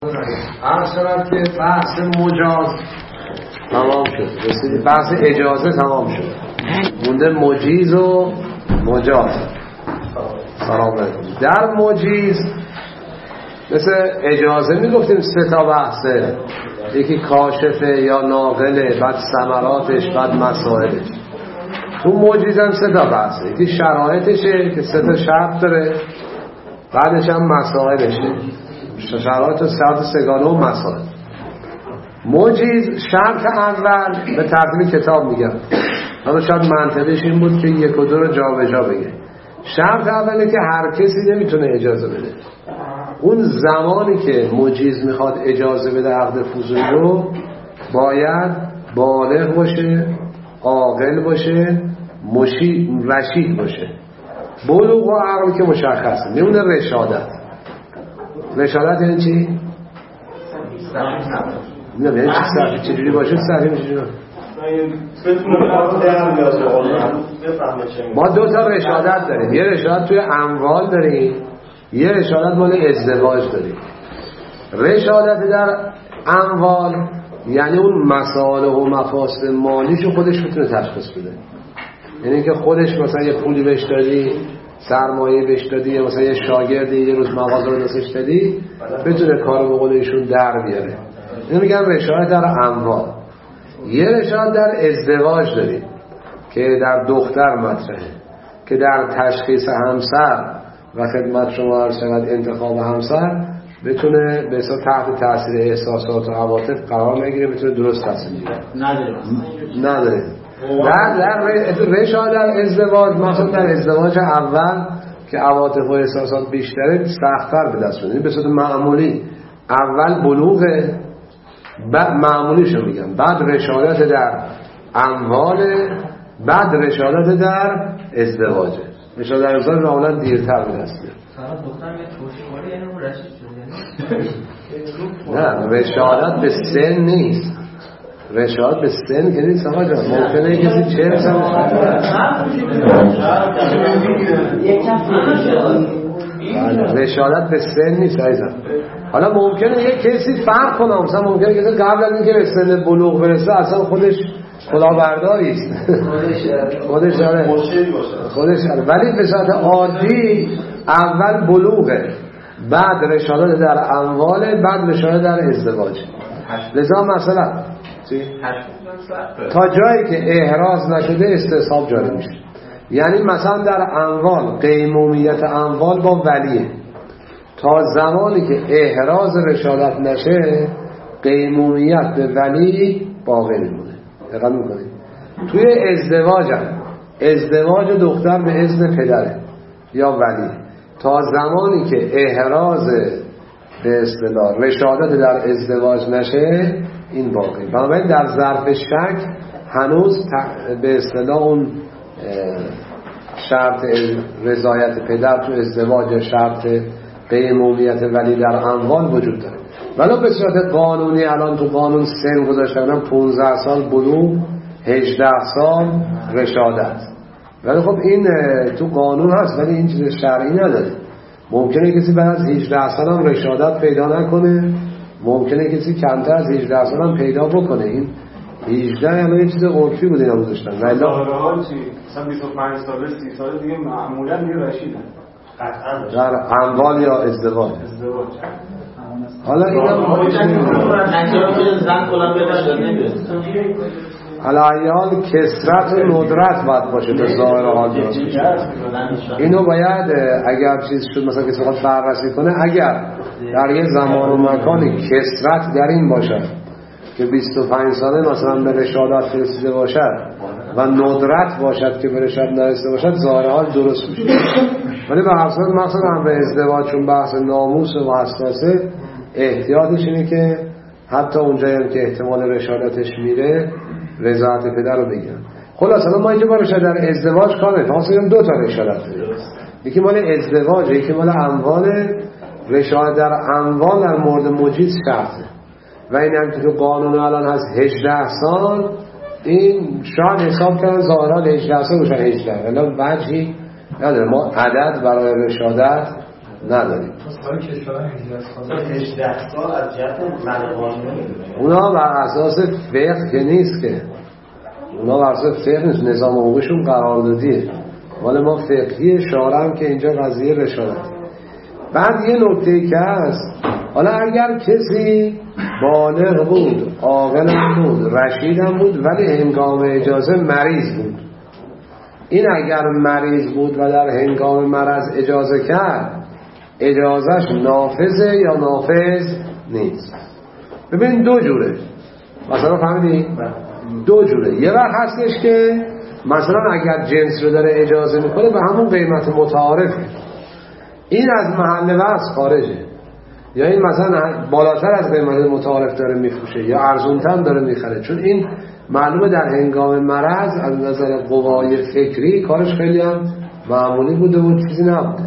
عرض شدم که بحث مجاز تمام شد، رسیدی بحث اجازه تمام شد، مونده مجیز و مجاز. سلام علیکم. در مجیز مثل اجازه میگفتیم سه تا بحثه، یکی کاشفه یا ناقله، بعد ثمراتش، بعد مسائلش. تو مجیز هم سه تا بحثه، یکی شرایطشه که سه تا شرط داره، بعدش هم مسائلشه، شرایط و شرط سگانه و مسائل. مجیز شرط اول به ترتیب کتاب میگم، اما شاید منطقیش این بود که یک و دو رو جا به جا بگه. شرط اوله که هر کسی نمیتونه اجازه بده. اون زمانی که مجیز میخواد اجازه بده عقد فضولی رو، باید بالغ باشه، عاقل باشه، رشید باشه. بلوغ و عقل که مشخصه، نمونه رشادت. رشادت یعنی چی؟ نه یعنی چی؟ چجوری باشه؟ صحیح میشه. ما دو تا رشادت داریم، یه رشادت توی اموال داریم، یه رشادت مال ازدواج داریم. رشادت در اموال یعنی اون مسائل و مفاسد مالیشو خودش میتونه تشخیص بده. یعنی که خودش مثلا یه پولی بهش دادی، سرمایه بهش دادی، یا مثلا یه شاگردی یه روز مغازه رو دستش دادی، بتونه کارو به قول ایشون در بیاره. اینو میگن رشادت در اموال. یه رشادت در ازدواج داریم که در دختر مطرحه، که در تشخیص همسر و خدمت شما عرض شود انتخاب همسر بتونه به حساب تحت تاثیر احساسات و عواطف قرار نگیره، بتونه درست تصمیم بگیره. نداره. در رشادت در ازدواج، مثلا در ازدواج اول که عواطف و احساسات بیشتره، سخت‌تر به دست میاد. به صورت معمولی اول بلوغه، بعد معمولیشو میگم، بعد رشادت در اموال، بعد رشادت در ازدواجه. رشادت در ازدواج معمولا دیرتر به دست میاد. دخترم یه توشیواری یعنی اون رشید شده. نه، رشادت به سن نیست. رشاد به سن که نیست آقا جان. ممکنه کسی 40 سال رشادت به سن نیست عزیزم. حالا ممکنه یک کسی فرق کنه، مثلا ممکنه کسی قبل از اینکه به سن بلوغ برسه اصلا خودش کلاهبرداری است، خودش داره، ولی به صورت عادی اول بلوغه، بعد رشادت در اموال، بعد رشادت در ازدواج. لذا مثلا تا جایی که احراز نشده استصحاب جاری میشه. یعنی مثلا در اموال قیمومیت اموال با ولیه، تا زمانی که احراز رشادت نشه قیمومیت به ولی باقی میمونه. دقت میکنید؟ توی ازدواج دختر به اذن پدره یا ولی، تا زمانی که احراز به اصطلاح رشادت در ازدواج نشه این باقی. بنابراین در ظرف شک هنوز به اصطلاح اون شرط رضایت پدر تو ازدواج یا شرط قیمومیت ولی در اموال وجود داره. ولی به صورت قانونی الان تو قانون سن گذاشتن 15 سال بلوغ، 18 سال رشادت. ولی خب این تو قانون هست ولی این چیز شرعی نداره. ممکنه کسی بعد از 18 سال هم رشادت پیدا نکنه، ممکنه کسی کمتر از 18 سال هم پیدا بکنه. این 18 یعنی یه چیز عرفی بود اینا گذاشتن. در حال چی؟ مثلا 25 ساله 30 ساله دیگه معمولا دیگه رشیدن. قطعا در اموال یا ازدواج. حالا اینا زن کلا بهش نمیاد. علایال کثرت و ندرت باید باشه تا ظاهر حال درست بشه. اینو باید اگر چیز شد مثلا کسی خواهد بررسی کنه، اگر در یه زمان و مکانی کثرت در این باشد که 25 ساله مثلا به رشادت رسیده باشد و ندرت باشد که به رشادت نرسیده باشد، ظاهر حال درست میشه. ولی به حساب مقصد هم به ازدواج چون بحث ناموس و حساسه، احتیاطش اینه که حتی اونجایی هم که احتمال رشادتش میره رضایت پدر رو بگیرن. خلاص الان ما اینجا با رشادت در ازدواج کار نمی‌کنیم. اصلا دو تا رشادت داریم، یکی مال ازدواج، یکی مال اموال. رشادت در اموال در مورد مجیز شرطه و این هم که تو قانون الان هست 18 سال. این شاید حساب کردن ظاهرا 18 سال باشن 18، ولی وجهی نداره. ما عدد برای رشادت نداریم. سال کشورهای 18 سال از جهت من قانونی اونا بر اساس فقه که نیست که، اونا بر اساس فقه نیست، نظام حقوقشون قراردادیه. مال ما فقهی شارع که اینجا قضیه رشادت. بعد یه نکته که هست، حالا اگر کسی بالغ بود، عاقل بود، رشید بود ولی هنگام اجازه مریض بود، این اگر مریض بود و در هنگام مرض اجازه کرد، اجازهش نافذه یا نافذ نیست؟ ببین دو جوره، مثلا فهمیدی؟ دو جوره. یه وقت هستش که مثلا اگر جنس رو داره اجازه میکنه به همون قیمت متعارفه، این از محل وضع خارجه، یا این مثلا بالاتر از قیمت متعارف داره میفروشه یا ارزونتر داره میخره، چون این معلومه در هنگام مرض از نظر قوای فکری کارش خیلی هم معمولی بوده و چیزی نبوده.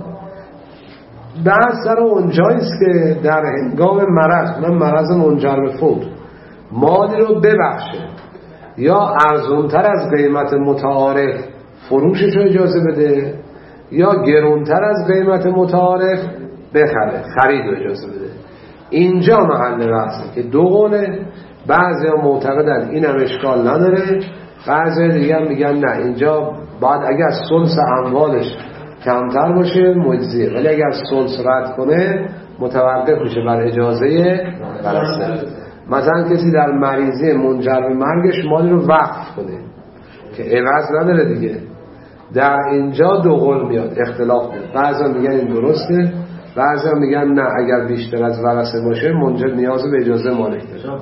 بعد سر اونجاییست که در هنگام مرض، من مرض منجر به فوت، مالی رو ببخشه یا ارزونتر از قیمت متعارف فروشش رو اجازه بده یا گرونتر از قیمت متعارف بخره، خرید رو اجازه بده. اینجا محل بحثه که دو قوله. بعضی ها معتقدن این هم اشکال نداره، بعضی دیگه هم میگن نه، اینجا باید اگر ثلث اموالش کمتر باشه مجزیه، ولی اگر ثلث رد کنه متوقف میشه بر اجازه ورثه. مثلا کسی در مریضی منجر به مرگش مالی رو وقف کنه که عوض نداره دیگه، در اینجا دو قول میاد، اختلاف میاد. بعضا میگن این درسته، بعضا میگن نه، اگر بیشتر از ورثه باشه منجر نیاز به اجازه مالک داره.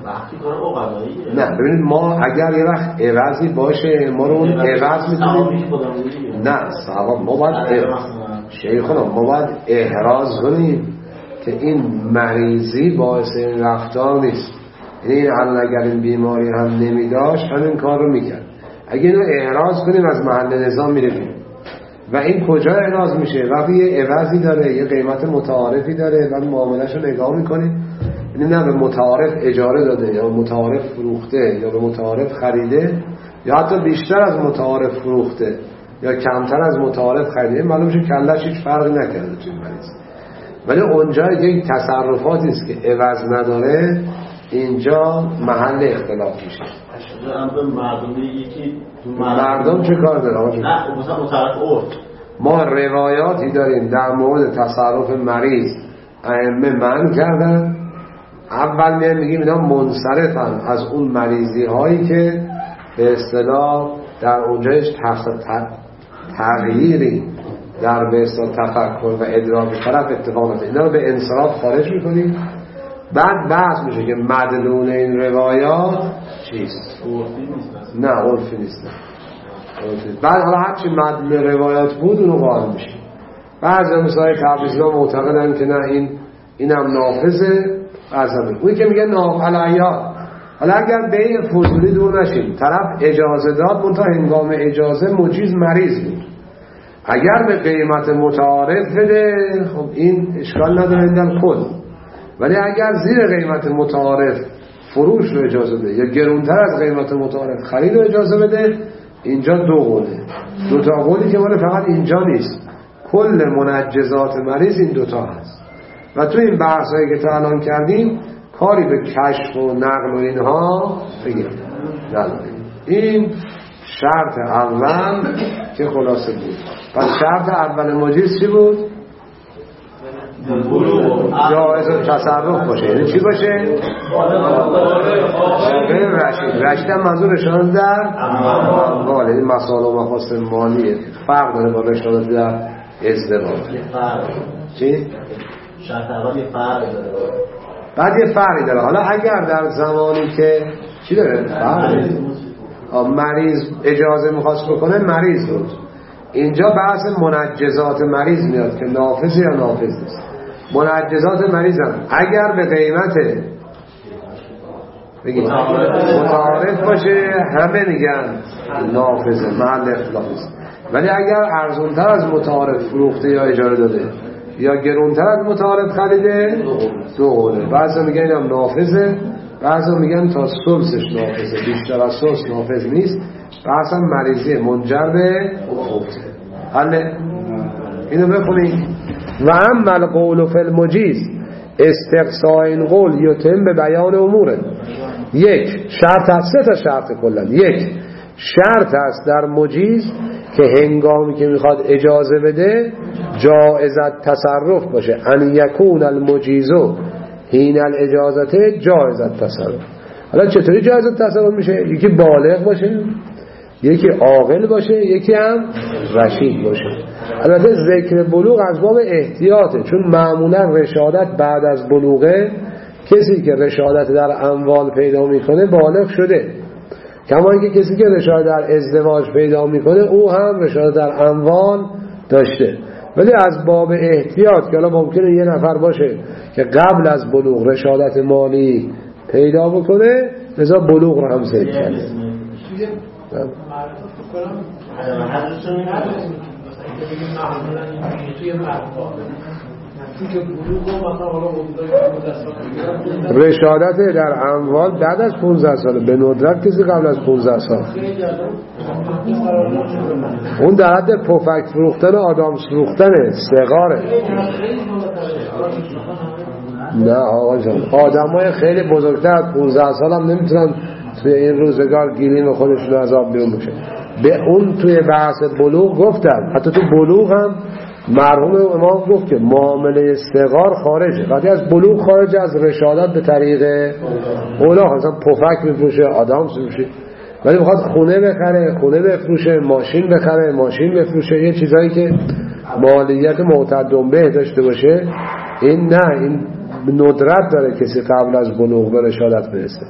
نه ببینید، ما اگر یه وقت عوضی باشه ما رو اون عوض میتونیم، نه صحابا ما باید شیخنا ما باید احراز کنیم که این مریضی باعث این رفتار نیست. یعنی اگر این بیماری هم نمیداشت همین کار رو میکرد. اگه اینو احراز کنیم از محل نظام میره و این کجا احراز میشه؟ وقتی یه عوضی داره، یه قیمت متعارفی داره، بعد معاملهشو نگاه میکنیم، یعنی نه به متعارف اجاره داده یا به متعارف فروخته یا به متعارف خریده یا حتی بیشتر از متعارف فروخته یا کمتر از متعارف خریده، معلوم میشه کلش هیچ فرقی نکرده توی مریض. ولی اونجا یک تصرفاتی است که عوض نداره، اینجا محل اختلاف میشه. مردم چه کار داره آقا؟ نه مثلا متعارف عرف ما روایاتی داریم در مورد تصرف مریض ائمه منع کردن. اول میگیم اینا منصرفن از اون مریضی هایی که به اصطلاح در اونجایش تغییری در به اصطلاح تفکر و ادراک طرف اتفاق نمیفته، اینا رو به انصراف خارج میکنیم. بعد بحث میشه که مدلول این روایات چیست؟ نه عرفی نیست. بعد حالا هرچی مدلول روایات بود اونو قائل میشه. بعضی مثلا تبریزی‌ها معتقدن که نه اینم نافذه، بعضی اونی که میگه نافعلیات. حالا اگر به این فضولی دور نشیم، طرف اجازه داد منتها هنگام اجازه مجیز مریض بود، اگر به قیمت متعارف بده خب این اشکال نداره در کل، ولی اگر زیر قیمت متعارف فروش رو اجازه بده یا گرونتر از قیمت متعارف خرید رو اجازه بده، اینجا دو قوله. دو تا قولی که مال فقط اینجا نیست، کل منجزات مریض این دوتا هست. و تو این بحثایی که تا الان کردیم کاری به کشف و نقل و اینها بگیرم نداریم. این شرط اول که خلاصه بود. پس شرط اول مجیز چی بود؟ جایز تصرف باشه. یعنی چی باشه؟ رشید هم منظور رشادت در اموال، یعنی مسائل و مقاصد مالیه، فرق داره با رشادت در ازدواج. چی؟ شرط اول یه فرق داره، بعد یه فرقی داره. حالا اگر در زمانی که چی داره؟ مریض اجازه میخواست بکنه مریض بود، اینجا بحث منجزات مریض میاد که نافذ یا نافذ نیست. منجزات مریض هم اگر به قیمت متعارف باشه همه میگن نافذه، محل اختلاف است. ولی اگر ارزونتر از متعارف فروخته یا اجاره داده یا گرونتر از متعارف خریده، دو قوله. بعضا میگن اینم نافذه، بعضا میگن تا ثلثش نافذه، بیشتر از ثلث نافذ نیست. بعضا مریضی منجر به فوته. حالا اینو بخونیم. و اما القول فی المجیز استقصاء این قول یتم به بیان امور. یک شرط هست، سه تا شرط کلا. یک شرط هست در مجیز که هنگامی که میخواد اجازه بده جائزت تصرف باشه، ان یکون المجیزو حین الاجازت جائزت تصرف. حالا چطوری جائزت تصرف میشه؟ یکی بالغ باشه، یکی عاقل باشه، یکی هم رشید باشه. البته ذکر بلوغ از باب احتیاطه، چون معمولا رشادت بعد از بلوغه. کسی که رشادت در اموال پیدا میکنه بالغ شده، کما اینکه کسی که رشادت در ازدواج پیدا میکنه او هم رشادت در اموال داشته. ولی از باب احتیاط که حالا ممکنه یه نفر باشه که قبل از بلوغ رشادت مالی پیدا بکنه، لذا بلوغ رو هم ذکر کرده. رشادت در اموال بعد از 15 ساله، به ندرت کسی قبل از 15 سال. اون در حد پفک فروختن آدم فروختنه، صغاره. نه آقا جان، آدم های خیلی بزرگتر از 15 سال هم نمیتونن توی این روزگار گیرین خودشون از آب بیرون بشه. به اون توی بحث بلوغ گفتن، حتی تو بلوغ هم مرحوم امام گفت که معامله صغار خارجه. وقتی از بلوغ خارجه، از رشادت به طریق اولا مثلا پفک میفروشه، آدم میفروشه، ولی میخواد خونه بخره، خونه بفروشه، ماشین بخره، ماشین بفروشه، یه چیزایی که مالیت معتدن به داشته باشه، این نه، این ندرت داره کسی قبل از بلوغ به رشادت برسه.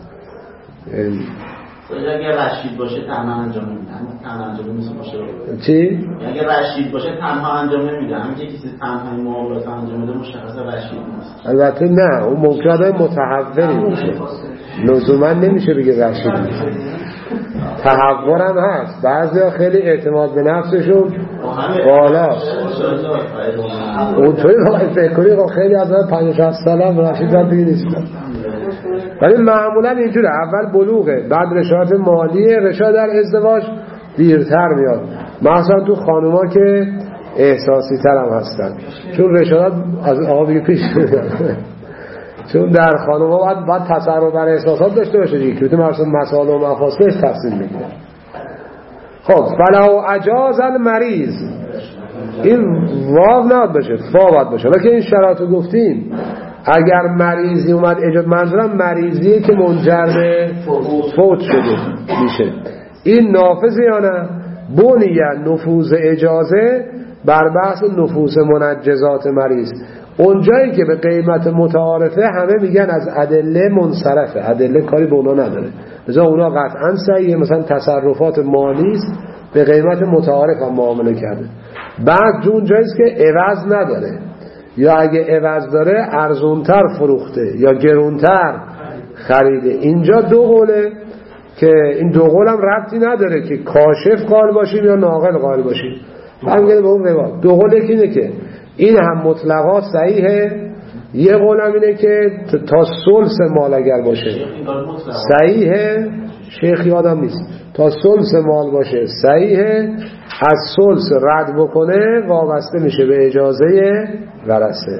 اگر رشید باشه تنها انجام نمیده، تنها انجام نمیده. چی؟ اگر رشید باشه تنها انجام نمیده، همین که کسی تنها معاملات انجام میده مشخصا رشید نیست. البته نه، اون ممکنه متحولی باشه، لزوما نمیشه بگه رشید نیست. تحور هم هست، بعضیا خیلی اعتماد به نفسشون بالاست. اونطوری واقعا فکر کنی خیلی از 50 سال هم رشید هم دیگه نیست. ولی معمولا اینجوره، اول بلوغه، بعد رشادت مالیه، رشادت در ازدواج دیرتر میاد، مثلا تو خانوما که احساسی تر هم هستن، چون رشادت از آقا بگه پیش چون در خانوما باید تصرف بر احساسات داشته باشه دیگه، که مثلا مسائل و مفاصلش تفصیل میگیره. خب فلو اجاز المریض، این واو نباید باشه، فا باید باشه. ولی که این شرایطو گفتیم، اگر مریضی اومد اجازه، منظورم مریضیه که منجر به فوت شده میشه، این نافذه یا نه؟ بنیه نفوذ اجازه بر بحث نفوذ منجزات مریض. اونجایی که به قیمت متعارفه همه میگن از ادله منصرفه، ادله کاری به اونا نداره، لذا اونا قطعا صحیحه. مثلا تصرفات مالی است به قیمت متعارف هم معامله کرده. بعد اونجایی است که عوض نداره، یا اگه عوض داره ارزونتر فروخته یا گرونتر خریده. اینجا دو قوله که این دو قول هم ربطی نداره که کاشف قائل باشیم یا ناقل قائل باشیم، برمیگرده به اون روایت. دو قول اینه که این هم مطلقا صحیحه، یه قول هم اینه که تا ثلث مال اگر باشه صحیحه، شیخ یادم نیست، تا ثلث مال باشه صحیحه، از ثلث رد بکنه وابسته میشه به اجازه ورثه.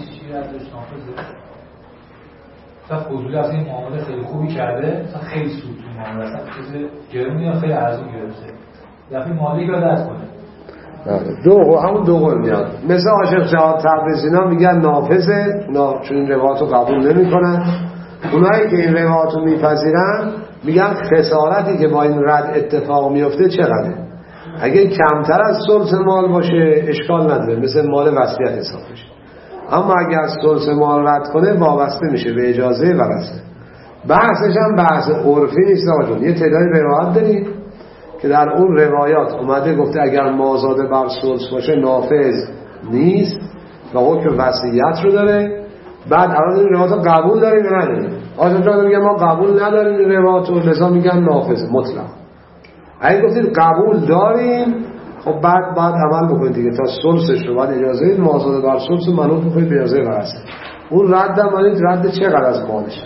مثلا فضولی از این معامله خیلی خوبی کرده، مثلا خیلی سود تو معامله، مثلا چیز گرونی یا خیلی ارزون گرفته، دفعه مالی رو دست کنه. همون دو قول میاد. مثل عاشق جهاد تبریزینا میگن نافذه، چون این روایاتو قبول نمی کنن. اونایی که این روایاتو میپذیرن میگن خسارتی که با این رد اتفاق میفته چقدره. اگه کمتر از ثلث مال باشه اشکال نداره، مثل مال وصیت حساب میشه. اما اگر از ثلث مال رد کنه وابسته میشه به اجازه ورثه. بحثش هم بحث عرفی نیست آقا. یه تعدادی روایات داریم که در اون روایات اومده گفته اگر مازاده بر ثلث باشه نافذ نیست و حکم وصیت رو داره. بعد الان این روایات قبول داریم یا نداریم؟ آقا جان میگه ما قبول نداریم این روایات رو، لذا میگن نافذ مطلق. اگه گفتید قبول داریم، خب بعد عمل بکنید دیگه، تا ثلثش رو بعد اجازه مازاده بر ثلث منوط بکنید به اجازه ورثه. اون رد هم رد چقدر از مالش.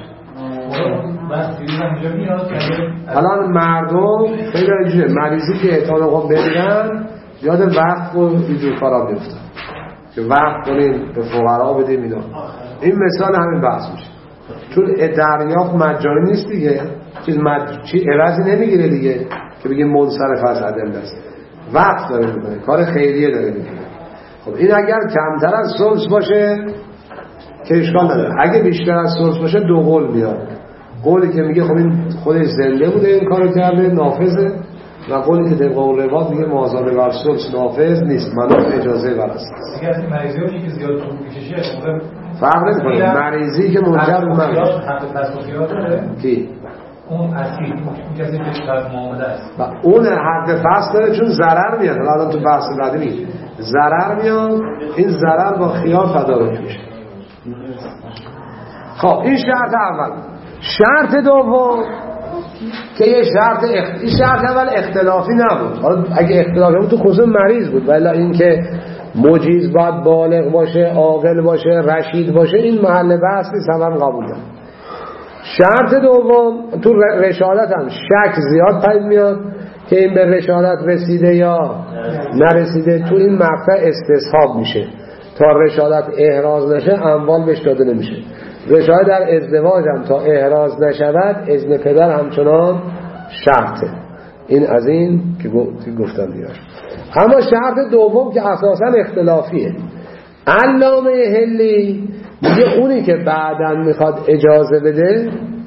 الان مردم خیلی اینجوره، مریضی که اعتان آقا بمیرن یاد وقت و اینجور کارا بیفتن. که وقت کنیم به فقرا بدیم اینا. این مثال همین بحث میشه، چون دریافت مجانی نیست دیگه، چیز عوضی نمیگیره دیگه که بگیم منصرف از ادله است، وقت داره میکنه، کار خیریه داره میکنه. خب این اگر کمتر از ثلث باشه که اشکال نداره، اگه بیشتر از ثلث باشه دو قول میاد، قولی که میگه خب این خودش زنده بوده این کارو کرده نافذه، و قولی که طبق اون روایت میگه مازاد بر ثلث نافذ نیست، منوط اجازه بر است. دیگه از این مریضی‌هایی که زیاد طول می‌کشه فرق نمی‌کنه، مریضی که منجر به مرگ داره کی اون اصلی اون کسی که طرف معامله است و اون حق فصل داره، چون ضرر میاد. الان تو بحث بعدی میگه ضرر میاد، این ضرر با خیار تدارک میشه. خب این شرط اول. شرط دوم که یه شرط اول اختلافی نبود، حالا اگه اختلافی بود تو خصوص مریض بود، ولی این که مجیز باید بالغ باشه، عاقل باشه، رشید باشه، این محل بحث نیست، هم قبول دارم. شرط دوم تو رشادت هم شک زیاد پدید میاد که این به رشادت رسیده یا نرسیده، تو این مقطع استصحاب میشه تا رشادت احراز نشه اموال بهش داده نمیشه. رشادت در ازدواج هم تا احراز نشود اذن پدر همچنان شرطه. این از این که گفتم دیگر. اما شرط دوم که اساسا اختلافیه، علامه حلی میگه اونی که بعداً میخواد اجازه بده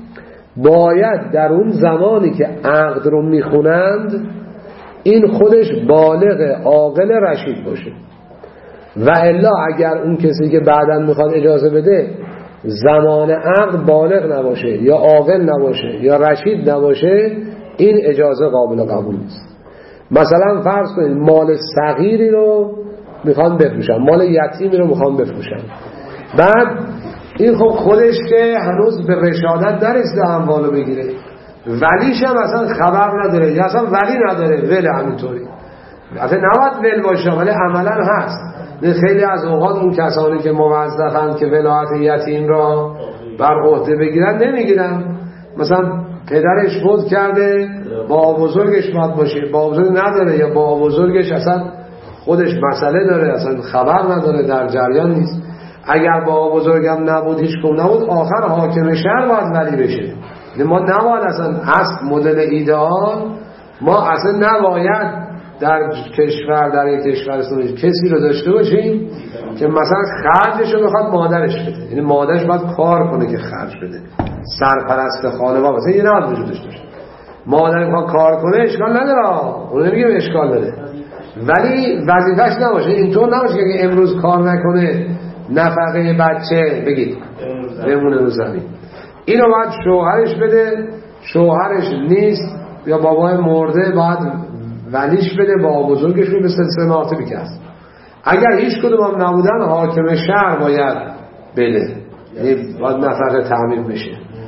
باید در اون زمانی که عقد رو میخونند این خودش بالغ عاقل رشید باشه، و الا اگر اون کسی که بعداً میخواد اجازه بده زمان عقد بالغ نباشه یا عاقل نباشه یا رشید نباشه، این اجازه قابل قبول نیست. مثلا فرض کنید مال صغیری رو میخوان بفروشن، مال یتیمی رو میخوان بفروشن، بعد این خب خودش که هنوز به رشادت نرسیده اموالو بگیره، ولیش هم اصلا خبر نداره یا اصلا ولی نداره، ول همینطوری، اصلا نباید ول باشه ولی عملا هست. خیلی از اوقات اون کسانی که موظفن که ولایت یتیم را بر عهده بگیرن نمیگیرن، مثلا پدرش فوت کرده با بزرگش باید باشه، با بزرگ نداره یا با بزرگش اصلا خودش مسئله داره، اصلا خبر نداره، در جریان نیست. اگر با بزرگم نبود هیچ کم نبود، آخر حاکم شهر باید ولی بشه. ما نباید اصلا اصل مدل ایدئال، ما اصلا نباید در کشور، در یک کشور کسی رو داشته باشیم که مثلا خرجش رو بخواد مادرش بده، یعنی مادرش باید کار کنه که خرج بده، سرپرست خانواده مثلا یه نباید وجودش باشه. مادر میخواد کار کنه اشکال نداره، اون نمیگم اشکال داره، ولی وظیفش نباشه. اینطور نباشه که امروز کار نکنه نفقه بچه بگید بمونه رو زمین، اینو باید شوهرش بده، شوهرش نیست یا بابای مرده باید ولیش بده، با بزرگش رو به سلسله مراتبی که هست. اگر هیچ کدوم هم نبودن حاکم شهر باید بده، یعنی باید نفقه تعمیم بشه.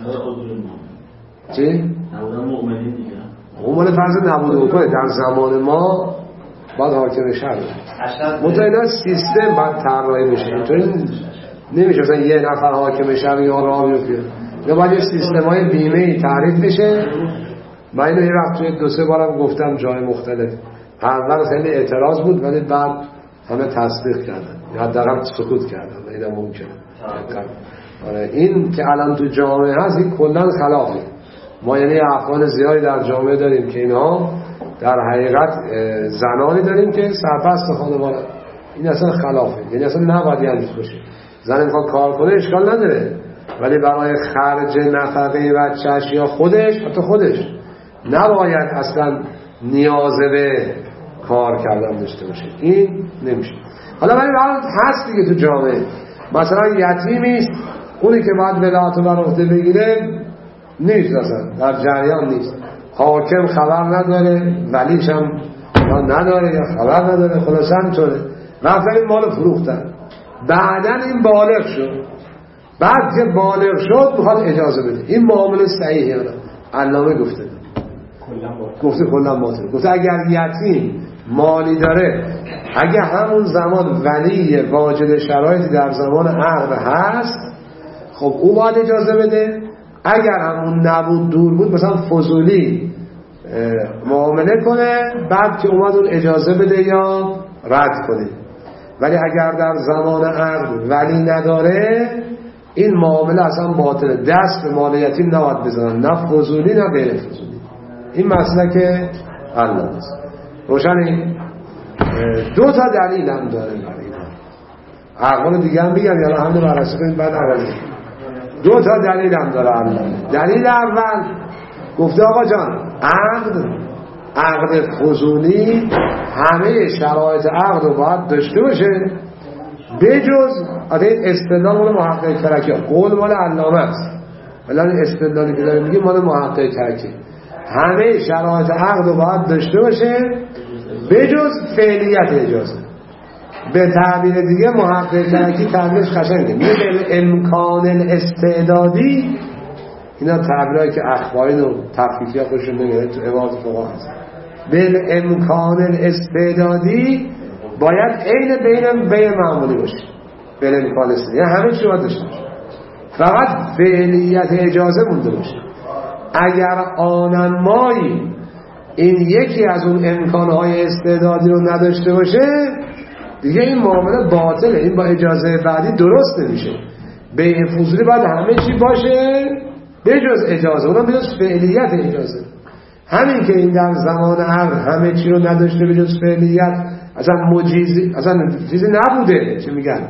چی؟ نبودن مؤمنین دیگه، اون مال فرض نبوده بکنه در زمان ما باید حاکم شهر بده. متعینا سیستم باید طراحی بشه، اینطوری نمیشه مثلا یه نفر حاکم شهر یا راه بیفته، یا باید یه سیستم‌های بیمه‌ای تعریف بشه. من اینو یه وقت توی 2-3 بارم گفتم جای مختلف، اول خیلی اعتراض بود ولی بعد همه تصدیق کردن یا حداقل سکوت کردن، اینم ممکنه. آره این که الان تو جامعه هست این کلاً خلافه. ما یعنی افغان زیادی در جامعه داریم که اینها در حقیقت زنانی داریم که سرپرست خانواده، این اصلا خلافه، یعنی اصلا نباید یعنی باشه. زن میخواد کار کنه اشکال نداره، ولی برای خرج نفقه بچه‌اش یا خودش، حتی خودش نباید اصلا نیاز به کار کردن داشته باشه، این نمیشه. حالا ولی هست دیگه تو جامعه، مثلا یتیمی است، اونی که باید ولایت بر عهده بگیره نیست، اصلا در جریان نیست، حاکم خبر نداره، ولیش هم نداره یا خبر نداره، خلاص همینطوره، رفتن این مال فروختن. بعدن این بالغ شد، بعد که بالغ شد میخواد اجازه بده، این معامله صحیحه. علامه گفته کلا باطل. گفته اگر یتیم مالی داره، اگر همون زمان ولی واجد شرایطی در زمان عقد هست، خب او باید اجازه بده. اگر همون نبود، دور بود، مثلا فضولی معامله کنه، بعد که اومد اون اجازه بده یا رد کنه. ولی اگر در زمان عقد ولی نداره این معامله اصلا باطله. دست به مال یتیم نباید بزنن، نه فضولی نه غیر فضولی. این مسئله الله است. روشنی؟ دو تا دلیل هم داره برای اقوال دیگه هم بگم یا همه بررسی کنیم بعد عوضی. دو تا دلیل هم داره الله. دلیل اول گفته آقا جان عقد فضولی همه شرایط عقد رو باید داشته باشه بجز استدلال مال محقق کرکی، قول مال علامه است ولی استدلالی که داره میگه مال محقق کرکی. همه شرایط عقد رو باید داشته باشه بجز فعلیت اجازه. به تعبیر دیگه محقق کرکی تعبیرش قشنگه، میگه امکان استعدادی. اینا تعبیرهایی که اخبارین و تفکیکی ها خوشون نمیاد تو عبارت فقها هست. به امکان استعدادی باید عین بین معمولی باشه. به امکان استعدادی یعنی همه چی باید داشته باشه، فقط فعلیت اجازه مونده باشه. اگر آنن مایی این یکی از اون امکانهای استعدادی رو نداشته باشه دیگه این معامله باطله. این با اجازه بعدی درست نمیشه. بیع فضولی باید همه چی باشه بجز اجازه، اونم بجز فعلیت اجازه. همین که این در زمان عقد همه چی رو نداشته بجز فعلیت، اصلا مجیزی اصلا چیزی نبوده. چی میگن؟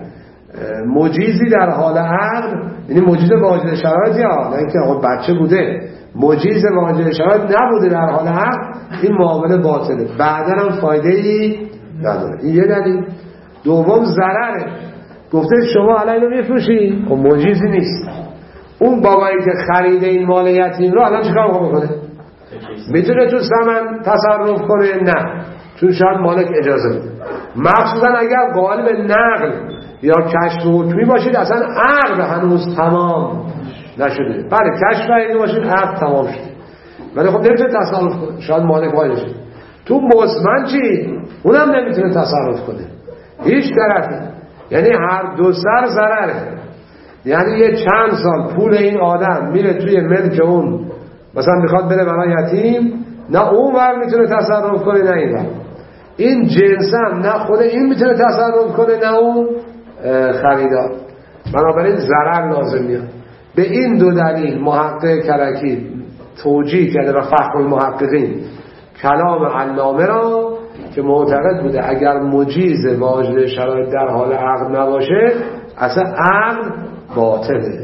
مجیزی در حال عقد، یعنی مجیز واجد شرایط، یا نه اینکه آقا بچه بوده، مجیز واجد شرایط نبوده در حال عقد، این معامله باطله، بعدا هم فایده ای نداره. این یه دلیل. دوم ضرره. گفته شما الان اینو میفروشی، خب مجیزی نیست. اون بابایی که خریده این مال یتیم رو الان چیکار میکنه؟ میتونه تو ثمن تصرف کنه؟ نه، چون شاید مالک اجازه بده. مخصوصا اگر قالب نقل یا کشف حکمی باشید، اصلا عقد هنوز تمام نشده. بله کشف حکمی باشید عقد تمام شده ولی خب نمیتونه تصرف کنه، شاید مالک وای شه. تو مزمن چی؟ اونم نمیتونه تصرف کنه هیچ طرفی. یعنی هر دو سر ضرره. یعنی یه چند سال پول این آدم میره توی ملک اون، مثلا میخواد بره برای یتیم، نه اون ور میتونه تصرف کنه نه این ور. این جنس هم نه خود این میتونه تصرف کنه نه اون خریدار. بنابراین ضرر لازم میاد. به این دو دلیل محقق کرکی توجیه کرده و فقه المحققین کلام علامه را که معتقد بوده اگر مجیز واجد شرایط در حال عقد نباشه اصلا عقد باطله.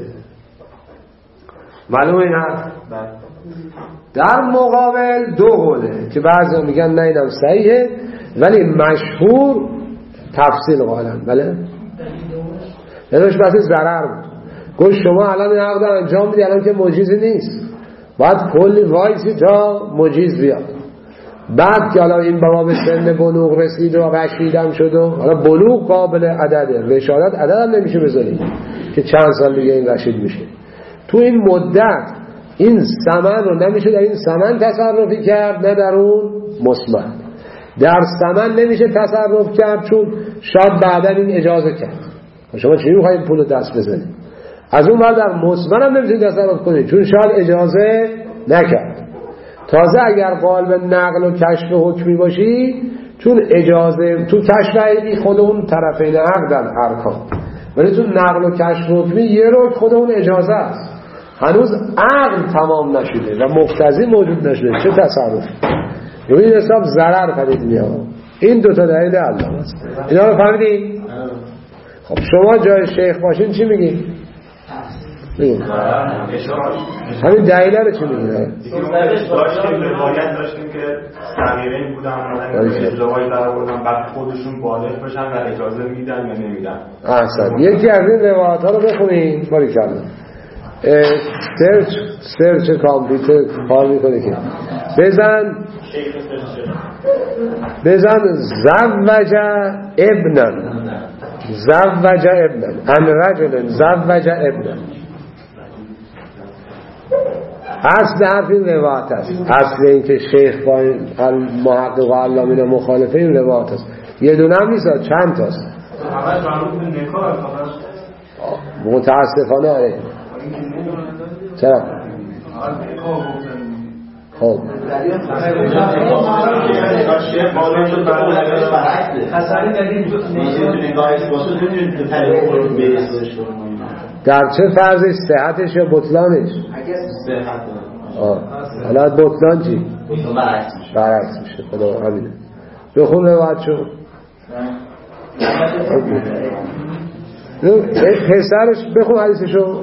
معلومه این حرف؟ در مقابل دو قوله که بعضی میگن نه اینم صحیحه ولی مشهور تفصیل قائلن. بله یعنیش بحث ضرر بود. گوش شما الان این عقد انجام میدی الان که مجیزی نیست، باید کلی وایسی تا مجیز بیاد. بعد که حالا این بابا به سن بلوغ رسید و رشیدم شد و حالا بلوغ قابل عدده، رشادت عدد هم نمیشه بذاری که چند سال دیگه این رشید میشه. تو این مدت این ثمن رو نمیشه در این ثمن تصرفی کرد نه در اون مثمن. در ثمن نمیشه تصرف کرد چون شاید بعدا این اجازه کرد. شما چی میخواید پول دست بزنید؟ از اون بعد در مثمن هم نمیشه تصرف کنید چون شاید اجازه نکرد. تازه اگر قالب نقل و کشف حکمی باشی چون اجازه تو کشف عیدی خود اون طرفین عقدن ارکان، ولی تو نقل و کشف حکمی یه رو خود اون اجازه است، هنوز عقد تمام نشده و مقتضی موجود نشده، چه تصرف؟ این حساب ضرر پدید میاد. این دوتا دلیل علامه است. اینا رو فهمیدین؟ خب شما جای شیخ باشین چی میگی؟ همین دلیل رو چی میگی؟ روایت داشتیم که صغیرین بودن اومدن ازدواج در آوردن بعد خودشون بالغ بشن و اجازه میدن یا نمیدن. احسن. یکی از این روایت ها رو بخونین. باریکلا. سرچ کامپیوتر کار میکنه که بزن زوج ابنن ان رجل زوج ابنن. اصل حرف این روایت است. اصل این که شیخ با محقق و علامه مخالفه این روایت است. یه دونه هم نیست، چند تاست. همش مربوط به نکاح. متاسفانه آره. چرا؟ خب در چه فرضش؟ صحتش یا بطلانش؟ حالا بطلان چی؟ برعکس میشه. خدا همینه. بخون روایت شو. پسرش بخون حدیثشو.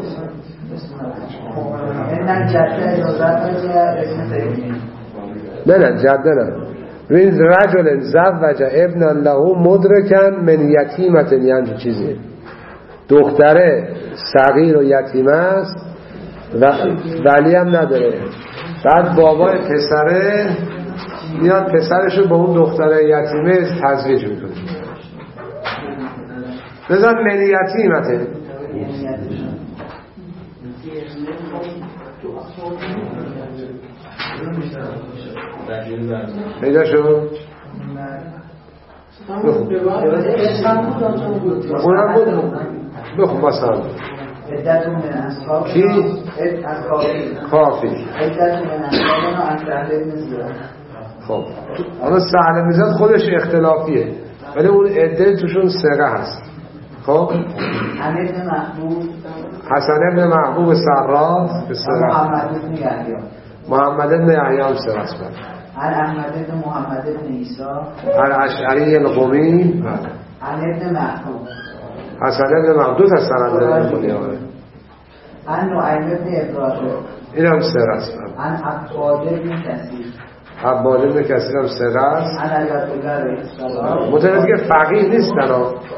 نه جده نه. این رجل زوج ابن له مدرکن من یتیمت، یعنی چیزی دختره صغیر و یتیمه است و ولی هم نداره. بعد بابای پسره میاد پسرشو با اون دختره یتیمه تزویج میکنه. بزن من یتیمته. پیدا شد؟ اونم بود بخون مثلا کی؟ کافی. خب اما سهل میزاد خودش اختلافیه ولی اون عده توشون سقه هست. خب حسن ابن محبوب سراف محمد ابن یحیی هم سقه است. احمد ابن محمد ابن عیسی الاشعری القمی ابن محبوب حسن ابن محبوب دو تا سند داره خودی آره. نعیم ابن ابراهیم این هم سقه است. عباد ابن کثیر عباد ابن کثیر هم سقه است. متوجه که فقیه نیستن.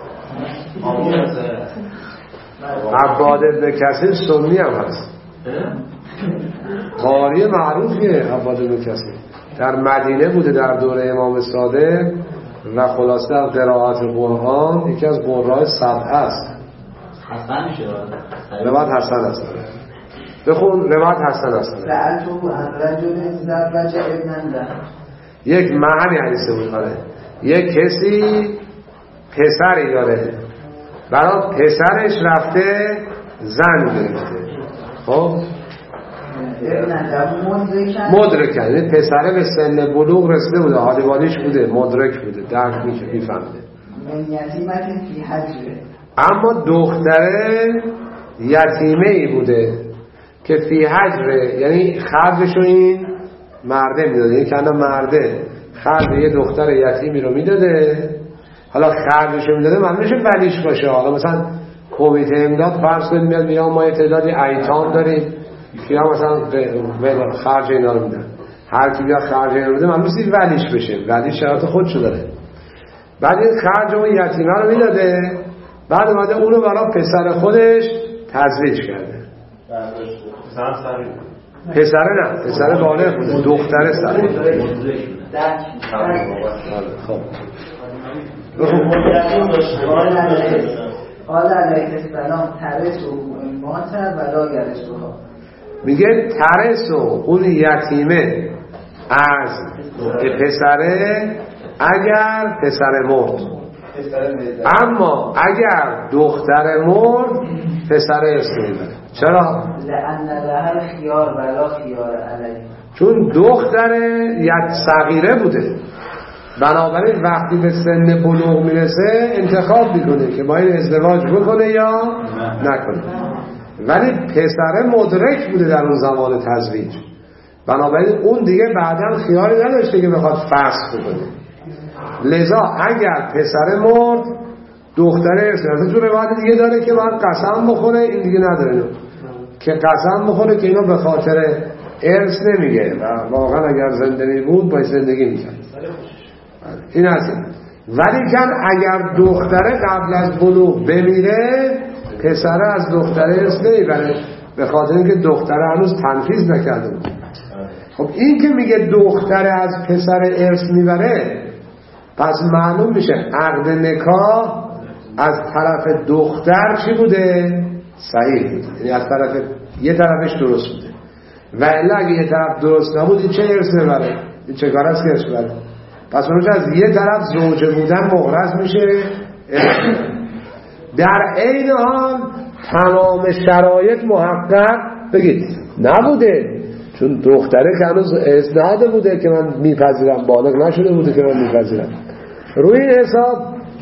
عباد ابن کثیر سنی هم هست. قاری معروفیه عباد ابن کثیر. در مدینه بوده در دوره امام صادق و خلاصه در قرائت قرآن یکی از قرای سبعه است. حسن میشه روایت حسن است. بخون روایت حسن است. یک معنی حدیثه بود داره. یک کسی پسری داره برای پسرش رفته زن گرفته. خب مدرکن یعنی پسره به سن بلوغ رسیده بوده، حالی والیش بوده، مدرک بوده، درک میفهمده. اما دختره یتیمه ای بوده که فی حجره، یعنی خرجشو این مرده میداده. این که انا مرده خرج یه دختر یتیمی رو میداده، حالا خرجشو میداده من میشه ولیش باشه. حالا مثلا کمیته امداد فرض کنید میاد میگه ما یه تعدادی ایتام داریم که مثلا خرج اینا رو میدن، هر کی بیاد خرج اینا رو میده من میشه ولیش بشه. ولی شرط خودشو داره. بعد این خرج اون یتیمه رو میداده، بعد اومده اونو برای پسر خودش تزویج کرده. پسره نه، پسر بالغ بوده، دختره سره. خب قال علیه السلام ترسو مات ولا گرسوها. میگه ترسو اون یتیمه از پسره اگر پسر مرد، اما اگر دختر مرد پسر ارث میبره. چرا؟ لأن لها خیار ولا خیار علیه، چون دختر صغیره بوده، بنابراین وقتی به سن بلوغ میرسه انتخاب میکنه که با این ازدواج بکنه یا نکنه. ولی پسر مدرک بوده در اون زمان تزویج، بنابراین اون دیگه بعداً خیالی نداشته که بخواد فسخ بکنه. لذا اگر پسر مرد دختر ارث میده. تو روایت دیگه داره که باید قسم بخوره، این دیگه نداره که قسم بخوره که اینو به خاطر ارث نمیگه و واقعا اگر زنده بود باید زندگی میکرد. این هست. ولی کن اگر دختره قبل از بلوغ بمیره پسره از دختره ارث نمیبره، به خاطر اینکه دختره هنوز تنفیذ نکرده بود. خب این که میگه دختره از پسر ارث میبره، پس معلوم میشه عقد نکاح از طرف دختر چی بوده؟ صحیح بوده. یعنی از طرف یه طرفش درست بوده. و الا اگه یه طرف درست نبود این چه ارث ببره؟ این چه کار است که ارث ببره؟ پس اونجا از یه طرف زوجه بودن مغرض میشه. در عین حال تمام شرایط محقق بگید نبوده، چون دختره که هنوز ازدهاده بوده که من میپذیرم، بالغ نشده بوده که من میپذیرم. روی این حساب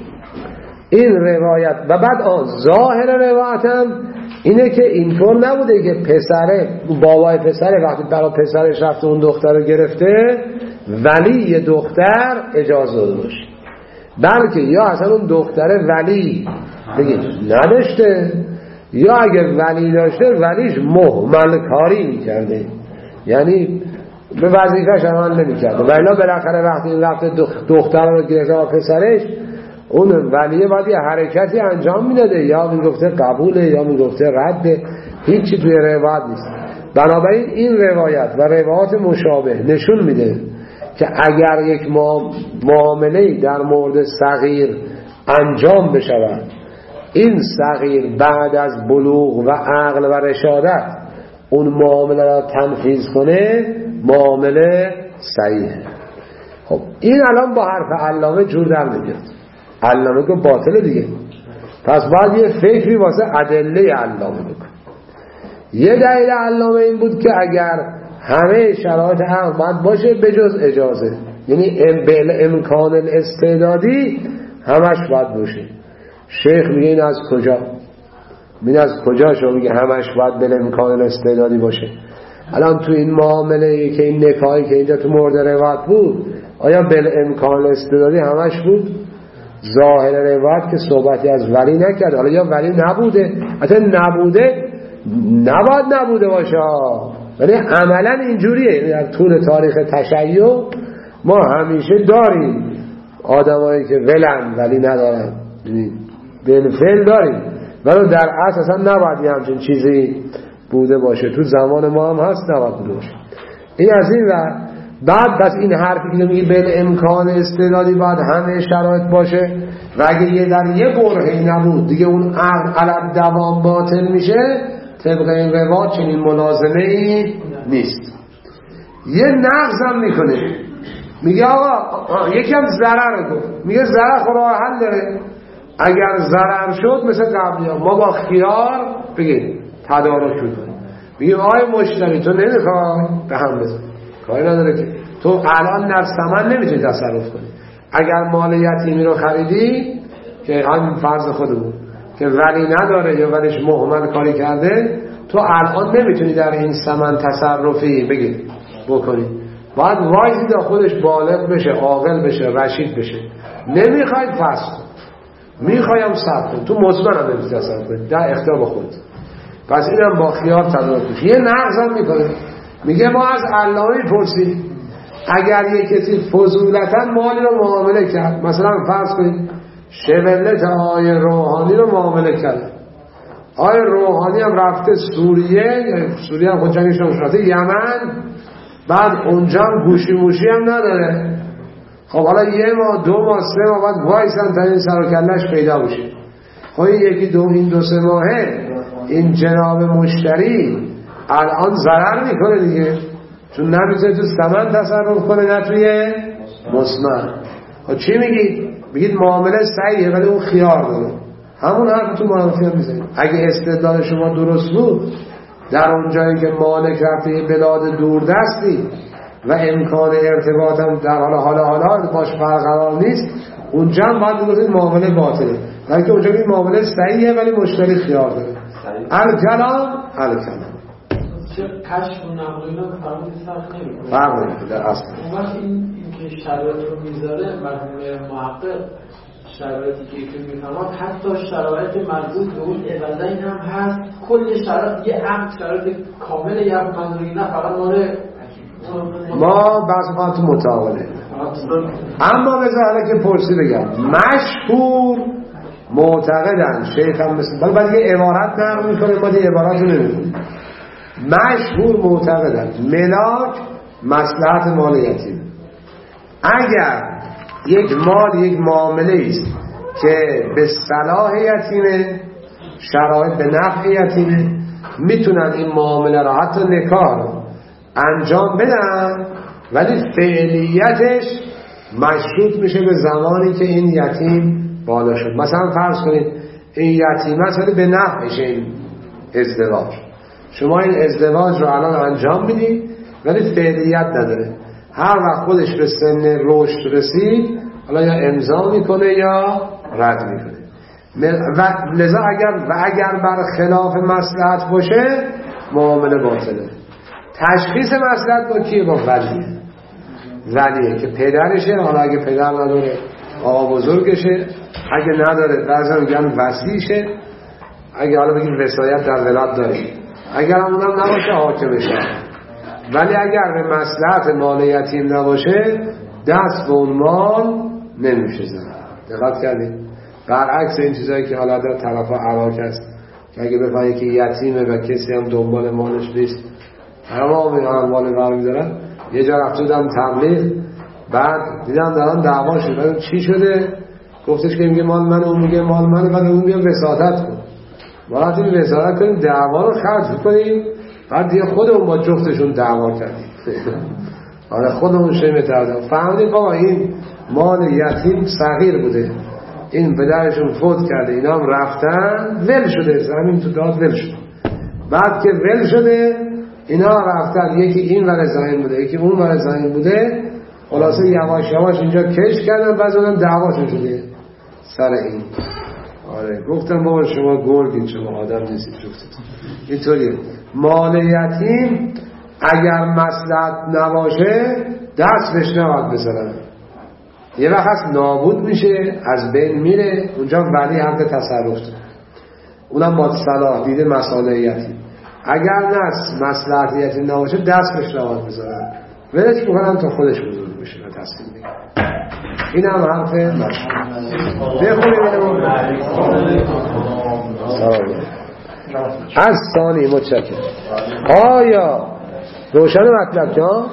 این روایت و بعد ظاهر روایت هم اینه که اینطور نبوده که پسره، بابای پسره وقتی برای پسرش رفته اون دختر رو گرفته ولی دختر اجازه داده باشه، بلکه یا اصلا اون دختره ولی نداشته، یا اگر ولی داشته ولیش مهمل کاری میکرده، یعنی به وظیفه‌اش عمل نمیکرده. و الا بالاخره وقتی رفته دختر رو گرفته و پسرش، اون ولیه باید یه حرکتی انجام میداده، یا میگفته قبوله یا میگفته رده، هیچی توی روایت نیست. بنابراین این روایت و روایات مشابه نشون میده که اگر یک معامله در مورد صغیر انجام بشود، این صغیر بعد از بلوغ و عقل و رشادت اون معامله را تنفیذ کنه، معامله صحیحه. خب این الان با حرف علامه جور در نمیاد، علامه که باطله دیگه، پس باید یه فکری واسه ادله علامه بکن. یه دلیل علامه این بود که اگر همه شرایط عقل باید باشه بجز اجازه، یعنی امکان الاستعدادی همش باید باشه. شیخ میگه این از کجا؟ میگه از کجا شما میگه همش باید بل امکان الاستعدادی باشه؟ الان تو این معامله که این نکاحی که اینجا تو مورد روایت بود، آیا بل امکان الاستعدادی همش بود؟ ظاهر روایت که صحبتی از ولی نکرد. حالا یا ولی نبوده، حتی نبوده نباید نبوده باشه، ولی عملا اینجوریه. در طول تاریخ تشیع ما همیشه داریم آدمایی که ولن ولی ندارن، بالفعل داریم، ولی در اصل اصلا نباید یه همچین چیزی بوده باشه. تو زمان ما هم هست نباید بوده باشه. این از این و بعد بس این حرفی که میگه بل امکان استعدادی باید همه شرایط باشه و اگه یه در یه برهی نبود دیگه اون علم دوام باطل میشه، طبق این روایت چنین ملازمه ای نیست. یه نقض هم میکنه، میگه آقا یکم ضرر گفت، میگه ضرر خود راه حل داره. اگر ضرر شد مثل قبلی ها ما با خیار بگیم تدارک میکنیم، بگیم آقای مشتری تو نمیخوای به هم بزن، کاری نداره که تو الان در ثمن نمیتونی تصرف کنی. اگر مال یتیمی رو خریدی که همین فرض خودمون که ولی نداره یا ولیش مهمل کاری کرده، تو الان نمیتونی در این ثمن تصرفی بگی بکنی، باید وایسی تا خودش بالغ بشه، عاقل بشه، رشید بشه. نمیخوای فصل کن، میخوایم صبر کن، تو مزمن هم نمیتونی تصرف کنی، در اختیار با خود. پس اینم با خیار تدارک میشه. یه نقض هم میکنه، میگه ما از علامه پرسید اگر یک کسی فضولتا مالی رو معامله کرد، مثلا فرض کنید شولت آقای روحانی رو معامله کرد، آقای روحانی هم رفته سوریه هم خود جنگش رفته یمن، بعد اونجا هم گوشی موشی هم نداره. خب حالا یه ماه 2 ماه 3 ماه بعد وایسن تا این سر و کلش پیدا بشه. خب این 2-3 ماهه این جناب مشتری الان ضرر میکنه دیگه، چون نمیتونه تو ثمن تصرف کنه نه توی مصنع. خب چی میگید؟ بگید معامله صحیحه ولی اون خیار داره. همون حرف تو معامله میزنید. اگه استدلال شما درست بود، در اون جایی که مالک رفته بلاد دوردستی و امکان ارتباط هم در حالا باش برقرار نیست، اونجا هم باید بگید معامله باطله، بلکه اونجا این معامله صحیحه ولی مشتری خیار داره. الکلام چه کشف و نقل اینا فرمودی فرق نمیکنه، فرق نمیکنه در اصل. اون وقت این که شرایط رو میذاره مرحوم محقق، شرایطی که ایشون میفهمد حتی شرایط مربوط به اون عوضین هم هست، کل شرایط یه عقد شرایط کامل یه عقد منظوری نه فقط ما بحث تو متعاونه. اما بذار حالا که پرسی بگم مشهور معتقدن شیخ هم مثل بعد یه عبارت نقل میکنه، ما دیگه عبارت رو نمیکنیم. مشهور معتقدن ملاک مصلحت مال یتیم. اگر یک مال یک معامله است که به صلاح یتیمه، شرایط به نفع یتیمه، میتونن این معامله را حتی نکاح انجام بدن، ولی فعلیتش مشروط میشه به زمانی که این یتیم بالا شد. مثلا فرض کنید این یتیم مثلا به نفعش این ازدواج، شما این ازدواج رو الان انجام میدید، ولی فعلیت نداره. هر وقت خودش به سن رشد رسید حالا یا امضا میکنه یا رد میکنه. و لذا اگر بر خلاف مصلحت باشه معامله باطله. تشخیص مصلحت با کیه؟ با ولیه که پدرشه. حالا اگه پدر نداره آقا بزرگشه، اگه نداره بعضا میگن وصیشه، اگه حالا بگیم وصایت در ولادت داره، اگر همونم نباشه حاکمشه. ولی اگر به مصلحت مال یتیم نباشه دست به اون مال نمیشه زد. دقت کردید؟ برعکس این چیزایی که حالا در طرف عراق هست که اگه بفهمی که یتیمه و کسی هم دنبال مالش نیست تمام اموال برمی‌دارن. یه جا رفته بودم تبلیغ، بعد دیدم دارن دعوا شد. چی شده؟ گفتش که میگه مال من، اون میگه مال من، بعد اون میگه وساطت کن. ما رفتیم وساطت کنیم، دعوا رو خرج کنیم، بعد دیگه خودمون با جفتشون دعوا کردیم. آره خودمون شیمه کردیم. فهمیدیم بابا این مال یتیم صغیر بوده، این پدرشون فوت کرده، اینا هم رفتن ول شده، زمین تو داد ول شده. بعد که ول شده اینا رفتن، یکی این ور زمین بوده یکی اون ور زمین بوده، خلاصه یواش یواش اینجا کش کردن، بعد اونم دعواشون شده سر این. آره گفتم بابا شما گرگید، شما آدم نیستید جفتتون. اینطوریه مال یتیم اگر مصلحت نباشه دست بهش نباید بزنن. یه وقت هست نابود میشه، از بین میره، اونجا ولی حق تصرف داره، اونم با صلاح دیده مصالح یتیم. اگر نه مصلحت یتیم نباشه دست بهش نباید بزنن، ولش بکنن تا خودش بزرگ بشه و تصمیم بگیره. این هم حرف بخونیم. از ثانی متشکر. آیا روشن مطلب که ها؟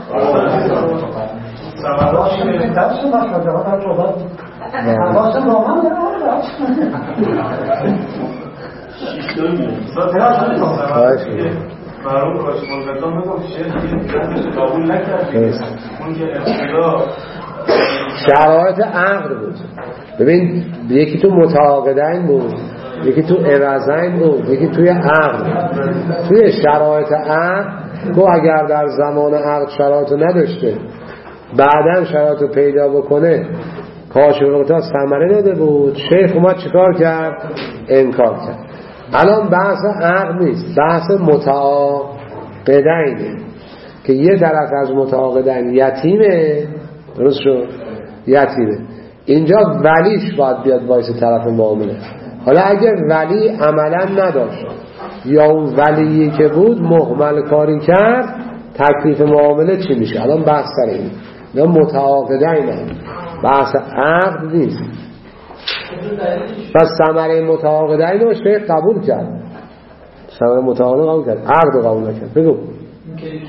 مرحوم کاش مولوی میگفت شیخ قبول نکرد اون که ابتدا شرایط عقد بود. ببین یکی تو متعاقدین بود، یکی تو عوضین بود، یکی توی عقد. توی شرایط عقد تو اگر در زمان عقد شرایط نداشته بعداً شرایط پیدا بکنه کاش وقتا ثمره داده بود، شیخ اومد چیکار کرد؟ انکار کرد. الان بحث عقد نیست، بحث متعاقدینه که یه طرف از متعاقدین یتیمه، درست شد؟ یتیمه. اینجا ولیش باید بیاد وایس طرف معامله. حالا اگر ولی عملا نداشت یا اون ولیی که بود مهمل کاری کرد، تکلیف معامله چی میشه؟ الان بحث سر اینه. نه متعاقدینه، بحث عقد نیست. پس ثمره متعاقدین رو شیخ قبول کرد، ثمره متعاقدین قبول کرد، عقد رو قبول نکرد. بگو این که ایشون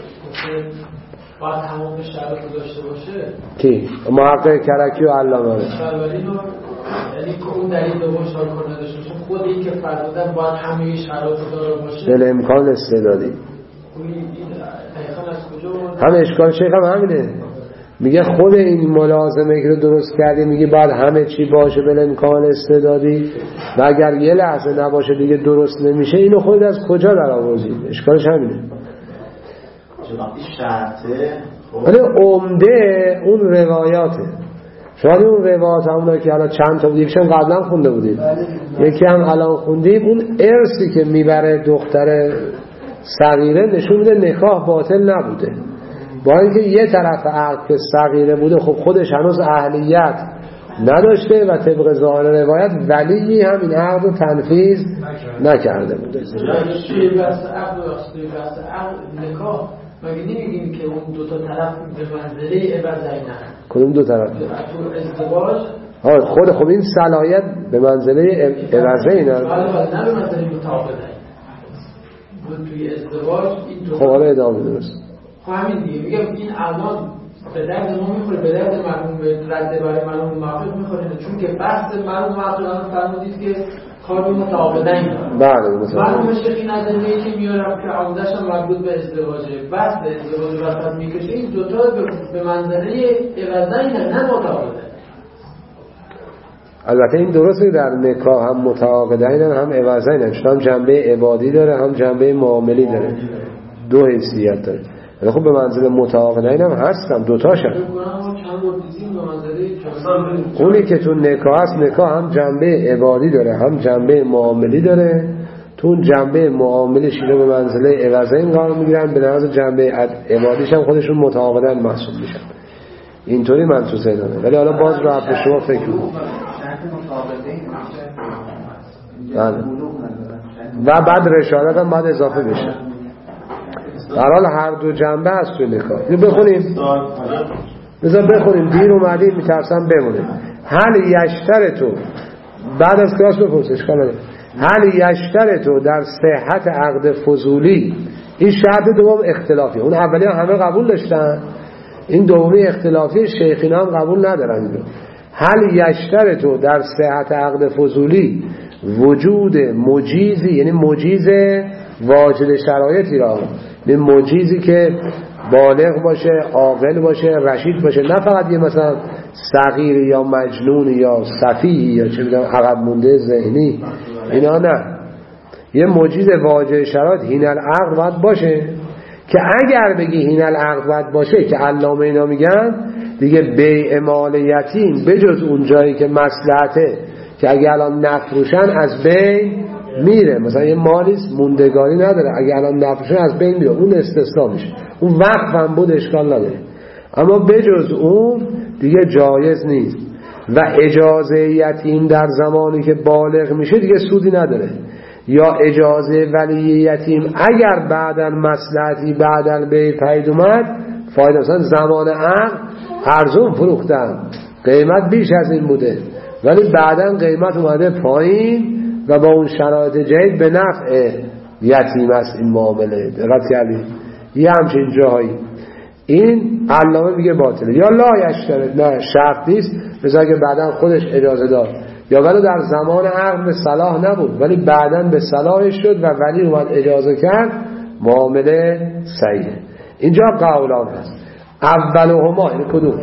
باید تمام شرط رو داشته باشه کی؟ محقق کرکی و علامه شروالی رو، یعنی که اون دلیل دوم شارکر نداشته باشه، خود این که فرمودن باید همه شرط رو داره باشه دل امکان استعدادی. این دقیقا از کجا همه اشکال شیخ هم همینه، میگه خود این ملازمه که درست کردی، میگه بعد همه چی باشه بل امکان استعدادی و اگر یه لحظه نباشه دیگه درست نمیشه. اینو خود از کجا در آوردی؟ اشکالش همینه. وقتی شرطه ولی عمده اون روایاته. شاید اون روایات همونه که حالا چند تا بود، یکیشم قبلا خونده بودیم، یکی هم الان خوندیم. اون ارثی که میبره دختر صغیره نشون میده نکاح باطل نبوده، با اینکه یه طرف عقد که صغیره بوده خب خودش هنوز اهلیت نداشته و طبق ظاهر روایت ولی هم این عقد رو تنفیذ نکرده بوده. چیه بحث عقد و بحث عقد نکاح مگه نمیگیم که اون دو تا طرف به منزله عوضینه؟ کدوم دو طرف؟ تو ازدواج خب این صلاحیت به منزله عوضینه، نه به منزله متعاقدین. توی ازدواج این دو خب حالا ادامه درست. خب همین دیگه میگم این الان به درد ما میخوره، به درد مرحوم رد برای مرحوم محقق میخوره، چون که بحث مرحوم محقق فرمودید که کار متعاقدین داره. بله مرحوم شیخی نظریه‌ای که میاره که عوده‌اش هم مربوط به ازدواجه، بحث ازدواج وسط میکشه، این دو تا به منزله عوضین نه متعاقدین. البته این درسته در نکاح هم متعاقدین هم عوضین، چون هم جنبه عبادی داره هم جنبه معاملی داره، دو حیثیت داره. ولی خب به منزله متعاقدین هم هستم، دوتاشم. اونی که تو نکاح هست، نکاح هم جنبه عبادی داره هم جنبه معاملی داره. تو اون جنبه معاملش اینو به منزله عوضین قرار میگیرن، به نظر جنبه عبادیش هم خودشون متعاقدین محسوب میشن. اینطوری من تو ذهنمه، ولی حالا باز رو به شما فکر کنید. و بعد رشادت هم باید اضافه بشه. در حال هر دو جنبه هست تو نکاح. اینو بخونیم، بذار بخونیم، دیر اومدیم میترسم بمونه. هل یشترطو، بعد از کلاس بپرس اشکال نداره، هل یشترطو در صحت عقد فضولی، این شرط دوم اختلافی، اون اولی همه قبول داشتن، این دومی اختلافی شیخین هم قبول ندارن. هل یشترطو در صحت عقد فضولی وجود مجیزی، یعنی مجیز واجد شرایطی را، این مجیزی که بالغ باشه، عاقل باشه، رشید باشه، نه فقط یه مثلا صغیر یا مجنون یا سفیه یا چه میدونم عقب مونده ذهنی، اینا نه، یه مجیز واجد شرایط هین العقد باید باشه. که اگر بگی هین العقد باید باشه که علامه اینا میگن دیگه بیع مال یتیم بجز اون جایی که مصلحته که اگه الان نفروشن از بین میره، مثلا یه مالیست موندگاری نداره، اگه الان نفروشن از بین میره، اون استثنا میشه، اون وقف هم بود اشکال نداره، اما بجز اون دیگه جایز نیست. و اجازه یتیم در زمانی که بالغ میشه دیگه سودی نداره. یا اجازه ولی یتیم اگر بعداً مصلحتی بعداً به پید اومد فایده، مثلا زمان عقد ارزون فروختن قیمت بیش از این بوده ولی بعداً قیمت اومده پایین و با اون شرایط جدید به نفع یتیم است این معامله. دقت کردید؟ یه همچین جاهایی این علامه میگه باطله. یا لا یشترط، نه شرط نیست، مثلا که بعداً خودش اجازه داد، یا ولی در زمان عقد به صلاح نبود ولی بعداً به صلاح شد و ولی اومد اجازه کرد، معامله صحیحه. اینجا قولان هست. اولهما این کدوم؟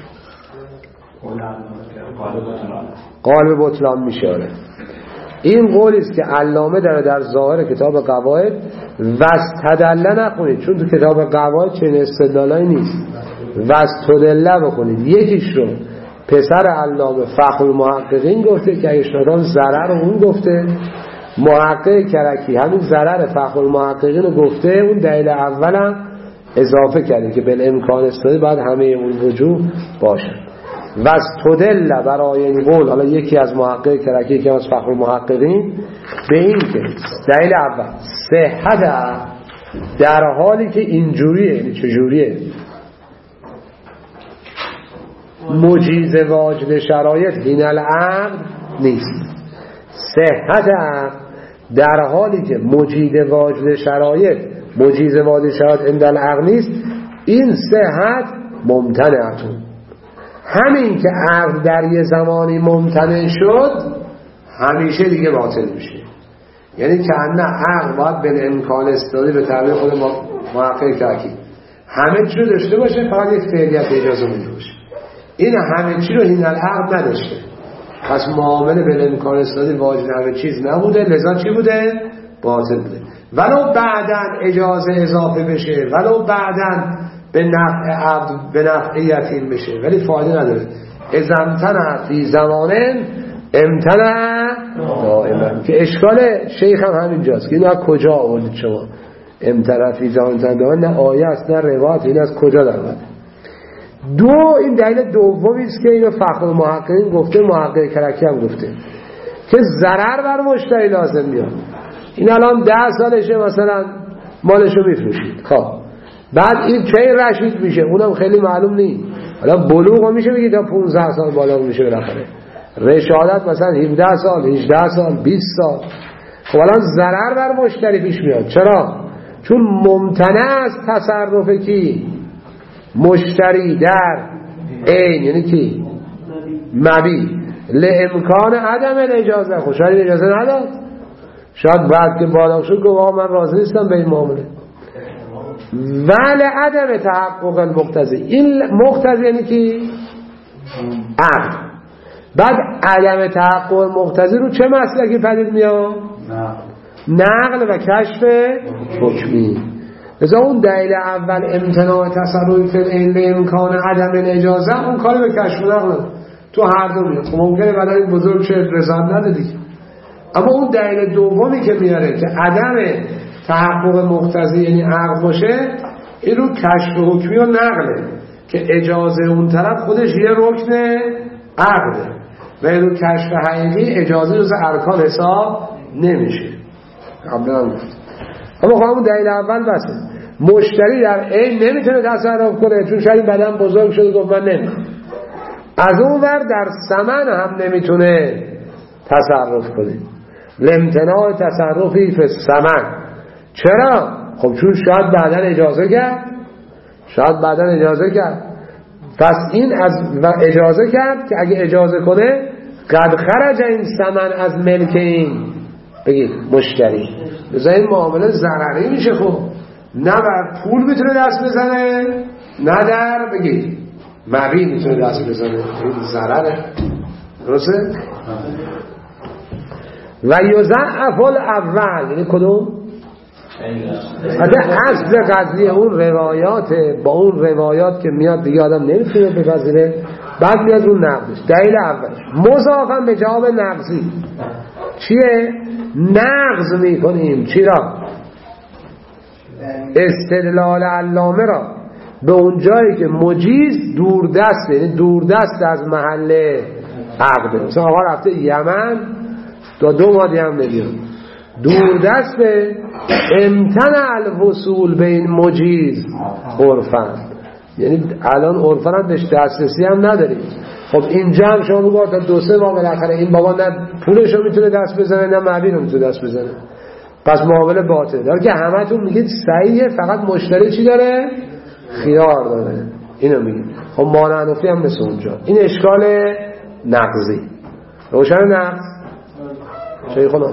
قالب بطلان میشه. این قولی است که علامه در ظاهر کتاب قواعد واستدل نخونید، چون تو کتاب قواعد چنین استدلالایی نیست. واستدل بکنید. یکیش رو پسر علامه فخر المحققین گفته که اشتادان ضرر رو اون گفته، محقق کرکی همین ضرر فخر المحققین رو گفته، اون دلیل اولم اضافه کرده که بالامکان استادی باید همه اون وجوه باشه. واستدل برای این قول، حالا یکی از محقق کرکی که از فخر المحققین، به این که دلیل اول صحت در حالی که اینجوریه، یعنی چجوریه؟ مجیز واجد شرایط هین العقد نیست. صحت در حالی که مجید واجد شرایط، مجیز واجد شرایط هین العقد نیست، این صحت ممتنعتون. همین که عقد در یه زمانی ممتنع شد همیشه دیگه باطل میشه. یعنی که نه عقد باید به امکان استادی به تعبیر خود محقق کرکی همه چی رو داشته باشه، فقط یک فعلیت اجازه مونده باشه. این همه چی رو هین العقد نداشته، پس معامله به امکان استادی واجد همه چیز نبوده، لذا چی بوده؟ باطل بوده. ولو بعداً اجازه اضافه بشه، ولو بعداً به نفع عبد به نفع یتیم بشه، ولی فایده نداره. اذا امتنع فی زمانه امتنع دائما. که اشکال شیخ هم همینجاست که اینو از کجا آوردید شما؟ امتنع فی زمانه دائما، نه آیه است نه روایت، این از کجا در اومده؟ دو، این دلیل دومی است که اینو فخر المحققین گفته، محقق کرکی هم گفته که ضرر بر مشتری لازم میاد. این الان 10 سالشه مثلا مالشو میفروشید، خب بعد این کی رشید میشه اونم خیلی معلوم نیست. حالا بلوغ میشه بگید تا 15 سال بالا میشه بالاخره، رشادت مثلا 17 سال 18 سال 20 سال. خب الان ضرر بر مشتری پیش میاد. چرا؟ چون ممتنع است تصرف کی؟ مشتری در عین، یعنی کی؟ مبی، لامکان عدم الاجازه. خب شاید اجازه نداد، شاید بعد که بالا شد گفت من راضی نیستم به این معامله. ولی عدم تحقق المقتضی، این مقتضی یعنی کی؟ عقل. بعد عدم تحقق مقتضی رو چه مسلکی پدید میاد؟ نقل و کشف حکمی. لذا اون دلیل اول امتناع تصرف فی العین امکان عدم الاجازه اون کاری به کشف نقل تو هر دو میاد. خب ممکنه بدن بزرگ شه رضایت نده دیگه. اما اون دلیل دومی که میاره که عدم تحقق مقتضی یعنی عقد باشه، این رو کشف حکمی و نقله که اجازه اون طرف خودش یه رکن عقده و این رو کشف حقیقی اجازه جز ارکان حساب نمیشه. قبلا هم گفت. اما خواهم دلیل اول بسه مشتری در عین نمیتونه تصرف کنه چون شاید بدن بزرگ شده گفت من نمیخوام. از اون ور در ثمن هم نمیتونه تصرف کنه. لامتناع تصرفی فی الثمن. چرا؟ خب چون شاید بعداً اجازه کرد. پس این از و اجازه کرد که اگه اجازه کنه قد خرج این ثمن از ملک این بگید مشتری. بذار این معامله ضرری میشه. خب نه بر پول میتونه دست بزنه نه در بگید مبیع میتونه دست بزنه. این ضرره. درسته؟ و یضعف الاول یعنی کدوم؟ حتی اصل قضیه اون روایات با اون روایات که میاد دیگه آدم نمیتونه بپذیره. بعد میاد اون نقضش. دلیل اولش مضافا به جواب نقضی چیه؟ نقض میکنیم چی را؟ استدلال علامه را به اون جایی که مجیز دوردست، یعنی دوردست از محل عقده. مثلا آقا رفته یمن تا 2 ماه هم نمیاد، دوردست به امتنع الوصول به این مجیز عرفن، یعنی الان عرفن هم بهش دسترسی هم نداریم. خب اینجا هم شما بگو تا 2-3 ماه بالاخره این بابا نه پولشو میتونه دست بزنه نه مبیعو میتونه دست بزنه، پس معامله باطله. در که همتون میگید صحیحه، فقط مشتری چی داره؟ خیار داره. اینو میگید. خب مانعنفی هم مثل اونجا. این اشکال نقضی روشن. نقض شیخ خدا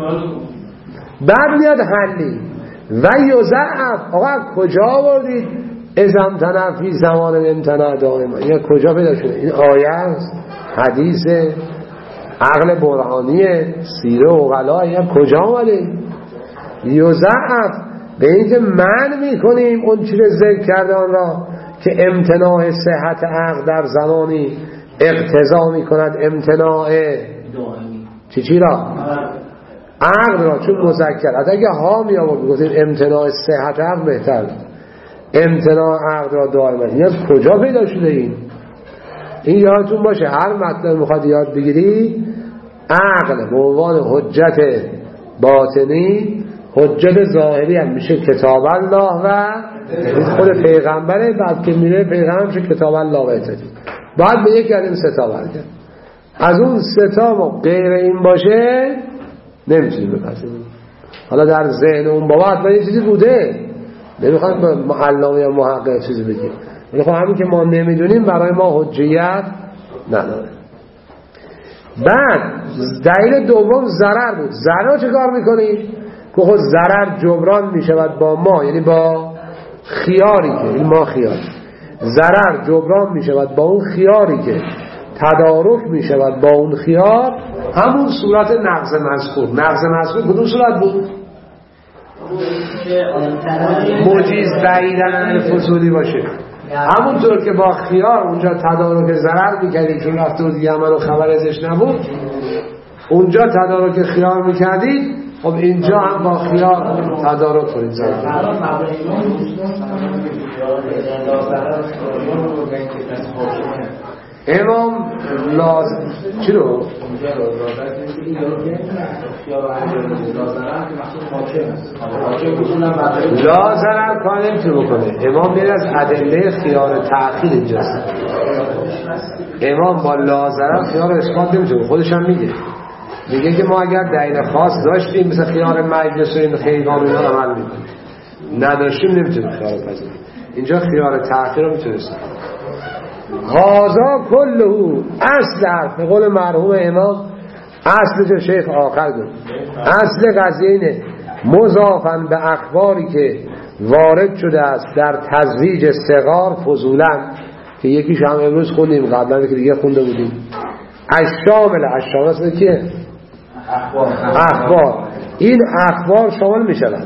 بعد میاد حلی و یضعف. آقا کجا آوردید ازم تنفی زمان امتناع دائما؟ این کجا پیدا شده؟ این آیه است، حدیث، عقل برهانیه، سیره عقلا، این کجا آمده؟ یضعف به اینکه من میکنیم اون چیز ذکر کرده آن را که امتناع صحت عقد در زمانی اقتضا میکند امتناع چی را؟ عقد را. چون مذکر اگه ها می آورد بگوزیم امتناع صحت عقد بهتر، امتناع عقد را دائما. این از کجا پیدا شده؟ این یادتون باشه هر مطلب میخواد یاد بگیری عقل به عنوان حجت باطنی، حجت ظاهری هم میشه کتاب الله و خود پیغمبره. بعد که میره پیغمبر میشه کتاب الله و اتجاه. بعد به یک کلمه 3 تا برگرد. از اون 3 تا غیر این باشه نمیتونی بپذیریم. حالا در ذهن اون بابا حتما یه چیزی بوده، نمیخوام به علامه یا محقق چیزی بگیم، ولی خب همین که ما نمیدونیم برای ما حجیت نداره. بعد دلیل دوم ضرر بود. ضرر چه کار میکنی؟ که خود ضرر جبران میشود با ما، یعنی با خیاری که این ما خیار، ضرر جبران میشود با اون خیاری که تدارک میشود با اون خیار، همون صورت نقض مذکور. نقض مذکور کدوم صورت بود؟ مجیز بعیدن فصولی باشه. همونطور که با خیار اونجا تدارک ضرر میکردید چون رفته بود یمن و خبر ازش نبود، اونجا تدارک خیار میکردید، خب اینجا هم با خیار تدارک کنید ضرر. امام لازم چی رو؟ لازم کار نمیتونه بکنه. امام میره از ادله خیار تأخیر اینجاست. امام با لازم خیار اثبات نمیتونه. خودش هم میگه که ما اگر دلیل خاص داشتیم مثل خیار مجلس و این خیگان اینا عمل میکنیم، نداشتیم نمیتونه خیار پذیریم. اینجا خیار تأخیر رو میتونه استفاده. هازا کلهو اصل حرف به قول مرحوم امام، اصل شیخ آخر گفت اصل قضیه اینه مضافاً به اخباری که وارد شده است در تزویج صغار فضولاً، که یکیش هم امروز خوندیم، قبلا که دیگه خونده بودیم. الشامل اصل کیه؟ اخبار. این اخبار شامل می شود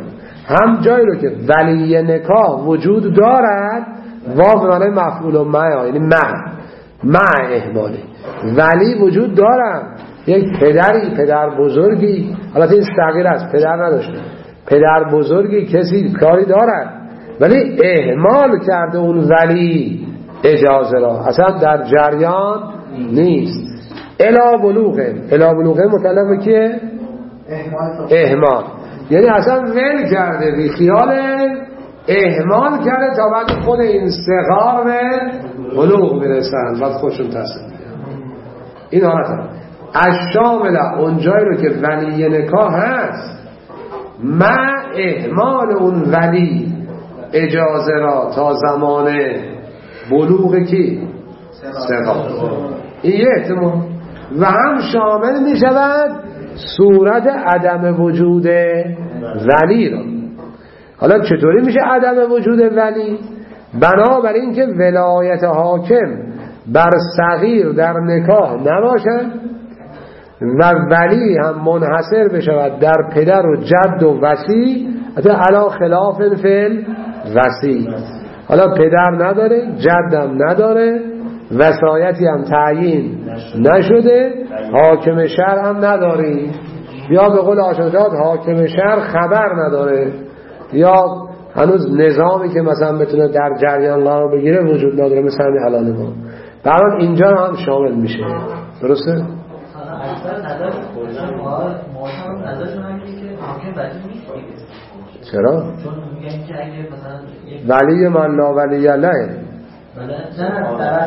هم جایی رو که ولی نکاح وجود دارد واو معنی مفعول و معه، یعنی مع اهماله، ولی وجود دارد. یک پدری، پدر بزرگی، البته این صغیر است، پدر نداشته، پدر بزرگی کسی کاری دارد ولی اهمال کرده اون ولی اجازه را، اصلا در جریان نیست. الا بلوغه مطلق به کیه؟ اهمال، یعنی اصلا ول کرده، بی خیال اهمال کرده تا بعد خود این صغار به بلوغ برسن بعد خودشون تصمیم میگیرن. این حالت هم الشامله، اون جایی رو که ولی نکاح هست مع اهمال اون ولی اجازه را تا زمان بلوغ کی؟ صغار. این یه احتمال. و هم شامل می شود صورت عدم وجود ولی را. حالا چطوری میشه عدم وجود ولی؟ بنابراین که ولایت حاکم بر صغیر در نکاح نباشد و ولی هم منحصر بشود در پدر و جد و وصی، علا خلاف فعل وصی. حالا پدر نداره، جدم نداره، وصایتی هم تعیین نشده، حاکم شرع هم نداری، یا به قول آشنادات حاکم شرع خبر نداره، یا هنوز نظامی که مثلا بتونه در جریان قرار بگیره وجود نداره، مثل همین الان ما. برای اینجا هم شامل میشه. درسته؟ اکثر نظر محاکم نظرشون هم اینه که حاکم ولی نیست دیگه. چرا؟ چون میگن که اگه مثلا ولی من لا ولی له، نه در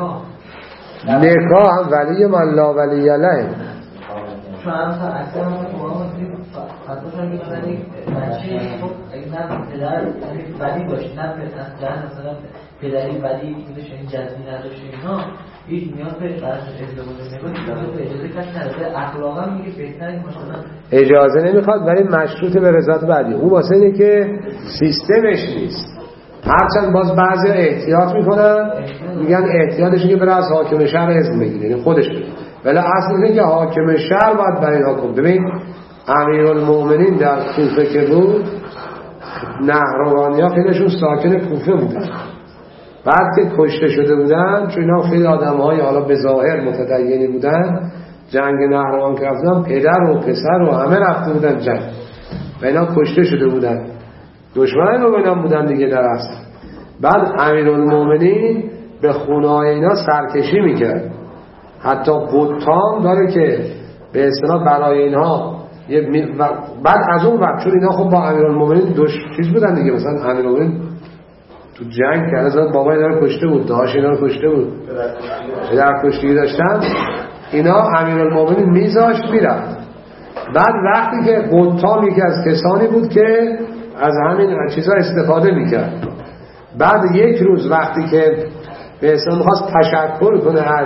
نکاح هم ولی من لا ولی له. چون مثلا اکثر ما فتواشون میگن یک بچه خب اگه نه پدر ولی باشه، نه مثلا پدری ولی بودش، این جزمی نداشته اینا، هیچ نیاز به ازدواج نمی‌کنه، اجازه کسی نداره. اخلاقا میگه بهتره مثلا اجازه نمیخواد ولی مشروط به رضایت بعدی. اون واسه اینه که سیستمش نیست. هرچند باز بعضی احتیاط میکنن، میگن احتیاطش که بره از حاکم شهر اذن بگیره، یعنی خودش بره، ولی اصل اینه که حاکم شهر باید برای حکم. ببین امیرالمومنین در کوفه که بود، نهروانی‌ها خیلیشون ساکن کوفه بودن. بعد که کشته شده بودن، چون اینا خیلی آدم‌های حالا به ظاهر متدینی بودن، جنگ نهروان که رفتن پدر و پسر و همه رفته بودن جنگ و اینا کشته شده بودن، دشمن رو اینا بودن دیگه در اصل. بعد امیرالمومنین به خونه‌های اینا سرکشی میکرد، حتی قطام داره که به اصطلاح برای اینها بعد از اون وقت، چون اینا خب با امیرالمومنین چیز بودن دیگه، مثلا امیرالمومنین تو جنگ که از بابا اینا رو کشته بود، داش اینا رو کشته بود، پدر کشتگی داشتن، اینا امیرالمومنین میذاشت میرفت. بعد وقتی که قطام یکی از کسانی بود که از همین چیزا استفاده میکرد، بعد یک روز وقتی که به اصلا میخواست تشکر کنه از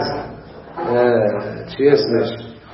چی اسمش،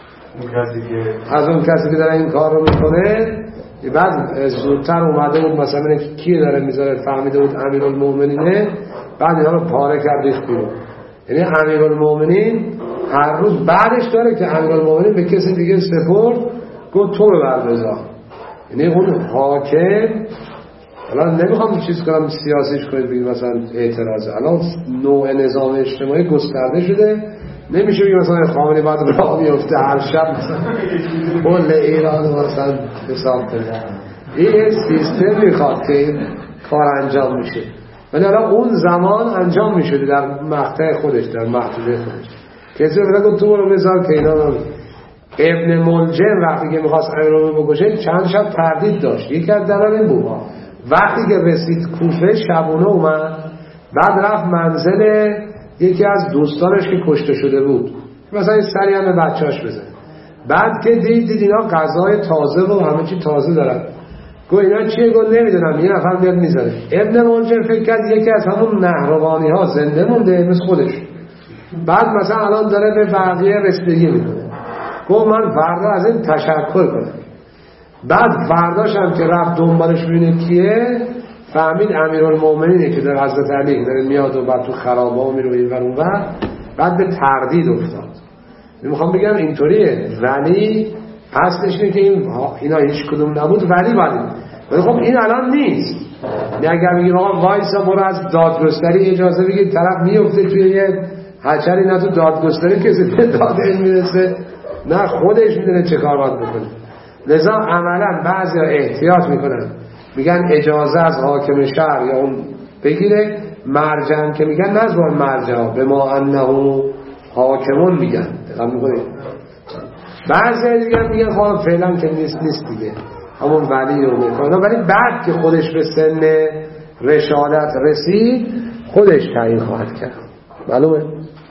از اون کسی که داره این کار رو میکنه، بعد زودتر اومده بود مثلا کی داره میذاره، فهمیده بود امیرالمومنینه، بعد اینا رو پاره کرد ریخت بیرون. یعنی امیرالمومنین هر روز بعدش داره که امیرالمومنین به کسی دیگه سپرد، گفت تو ببر بذار. یعنی اون حاکم، الان نمیخوام چیز کنم سیاسیش کنید بگید مثلا اعتراضه، الان نوع نظام اجتماعی گسترده شده، نمیشه بگید مثلا خامنه‌ای باید راه بیفته هر شب مثلا کل ایران مثلا حساب کنه. این سیستم میخواد که این کار انجام میشه، ولی الان اون زمان انجام میشده در مقطع خودش، در محدوده خودش. کسی بگه تو رو بذار که اینا رو. ابن ملجم وقتی که میخواست امیر رو بکشه چند شب تردید داشت. یکی از دلایل این بود وقتی که رسید کوفه شبونه اومد، بعد رفت منزل یکی از دوستانش که کشته شده بود، مثلا این سری هم به بچهاش بزن. بعد که دید اینا غذای تازه و همه چی تازه دارن، گو اینا چیه؟ گو نمیدونم، یه نفر میاد میذاره. ابن ملجم فکر کرد یکی از همون نهروانی ها زنده مونده مثل خودش، بعد مثلا الان داره به بقیه رسیدگی میکنه. گفت من فردا از این تشکر کنم. بعد فرداش هم که رفت دنبالش ببینه کیه، فهمید امیرالمومنینه که در حضرت علی داره میاد و بعد تو خرابه‌ها میره این ور اون ور. بعد به تردید افتاد. میخوام بگم اینطوریه، ولی اصلش اینه که اینا هیچ کدوم نبود، ولی ولی خب این الان نیست. اگر بگیم آقا وایسا برو از دادگستری اجازه بگیر، طرف میفته توی یه حچری، نه تو دادگستری کسی به داده میرسه، نه خودش میدونه چه کار باید بکنه. لذا عملا بعضی احتیاط میکنن، میگن اجازه از حاکم شهر یا اون بگیره. مرجع که میگن نزبان مرجع به ما انه حاکمون میگن. بعضی دیگه میگن خواهم فعلا که نیست دیگه همون ولی رو میکنه، ولی بعد که خودش به سن رشادت رسید خودش تعیین خواهد کرد. معلومه؟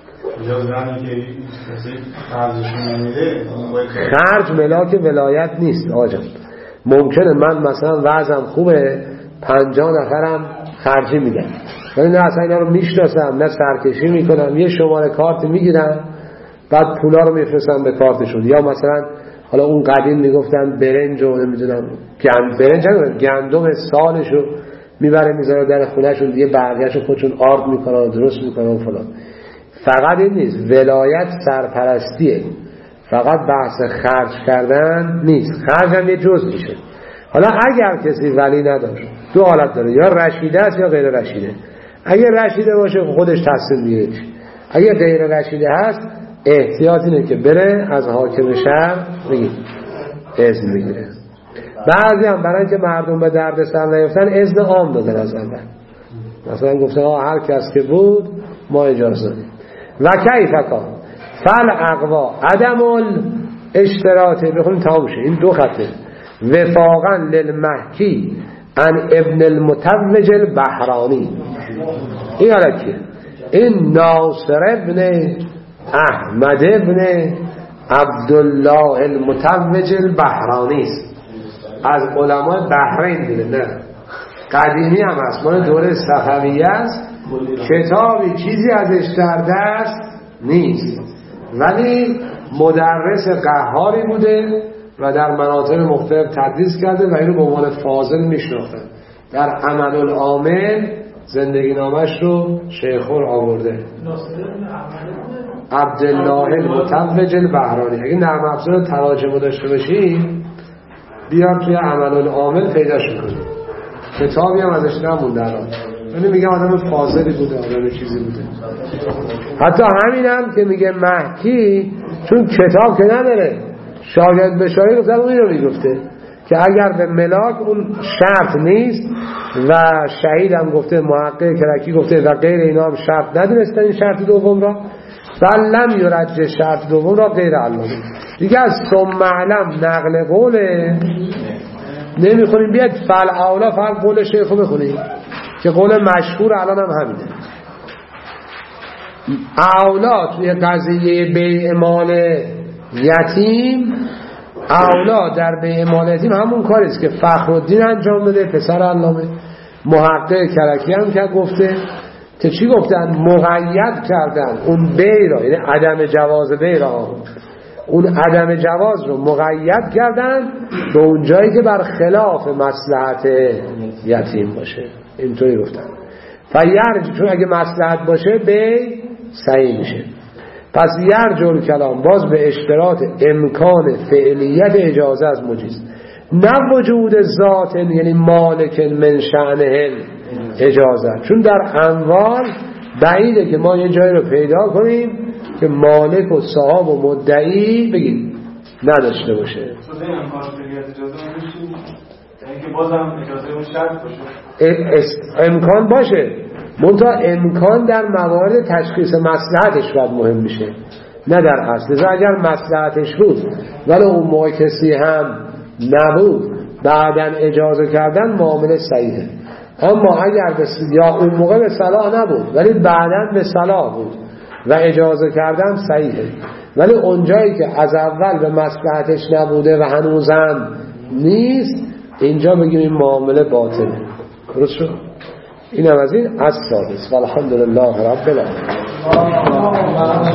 خرج ملاک ولایت نیست آجا. ممکنه من مثلا وضعم خوبه 50 نفرم خرجی میدم، ولی نه اصلا اینا رو میشناسم، نه سرکشی میکنم، یه شماره کارت میگیرم بعد پولا رو میفرستم به کارتشون. یا مثلا حالا اون قدیم میگفتن برنج و نمیدونم گندم سالشو میبره میذاره در خونهشون، دیگه بقیه‌شو خودشون آرد میکنن درست میکنن فلان. فقط این نیست، ولایت سرپرستیه، فقط بحث خرج کردن نیست. خرج هم یه جزء میشه. حالا اگر کسی ولی نداره دو حالت داره، یا رشیده است یا غیر رشیده. اگر رشیده باشه خودش تصمیم میگیره، اگر غیر رشیده هست احتیاط اینه که بره از حاکم شهر بگید اذن بگیره. بعضی هم برای اینکه مردم به درد سر نیفتن اذن عام دادن از اول، مثلا گفتن هر کس که بود ما اجازه دادیم. و کیف کان فل اقوا عدم الاشتراط. بخونیم تمام شه این دو خطه. وفاقا للمحکی عن ابن المتوج البحرانی. این حالتیه. این ناصر ابن احمد ابن عبدالله المتوج البحرانی است، از علماء بحرین دیده، نه قدیمی هم هست، مال دوره صفویه است. کتابی چیزی ازش در دست نیست، ولی مدرس قهاری بوده و در مناطق مختلف تدریس کرده و اینو به عنوان فاضل میشناختن. در عمل العامل زندگی نامش رو شیخور آورده. عبدالله المتوج البحرانی. اگه نرم افزار تراجم داشته باشیم بیار توی عمل العامل پیداش میکنیم. کتابی هم ازش نمونده الان، یعنی میگم آدم فاضلی بوده، آدم چیزی بوده. حتی همینم که میگه محکی، چون کتاب که نداره، شاگرد به شاگرد گفتن اون رو میگفته که اگر به ملاک اون شرط نیست و شهید هم گفته، محقق کرکی گفته و غیر اینا هم شرط ندونستن این شرط دوم را، فلم یرجع شرط دوم را غیر علامه دیگه از ثم علم نقل قوله نمیخونیم. بیاد فل اولا فل قول شیخ رو بخونیم که قول مشهور الان هم همینه. اولا توی قضیه بیع مال یتیم، اولا در بیع مال یتیم همون کاریست که فخرالدین انجام داده، پسر علامه. محقق کرکی هم که گفته که چی گفتن؟ مقید کردن اون بیع را، یعنی عدم جواز بیع را، اون عدم جواز رو مقید کردن به اون جایی که بر خلاف مصلحت یتیم باشه. اینطوری گفتن. فیرج، چون اگه مصلحت باشه بیع صحیح میشه. پس یرجع کلام باز به اشتراط امکان فعلیت اجازه از مجیز، نه وجود ذات یعنی مالک من شأنه اجازه. چون در اموال بعیده که ما یه جایی رو پیدا کنیم که مالک و صاحب و مدعی بگیم نداشته باشه. امکان باشه، منتها امکان در موارد تشخیص مصلحتش باید مهم میشه، نه در اصل. اگر مصلحتش بود ولی اون موقع کسی هم نبود بعدن اجازه کردن معامله صحیحه. اما اگر یا اون موقع به صلاح نبود ولی بعدن به صلاح بود و اجازه کردن صحیحه، ولی اونجایی که از اول به مصلحتش نبوده و هنوزم نیست، اینجا بگیم این معامله باطله. درست شد؟ این هم از این از سادس. والحمدلله رب العالمین.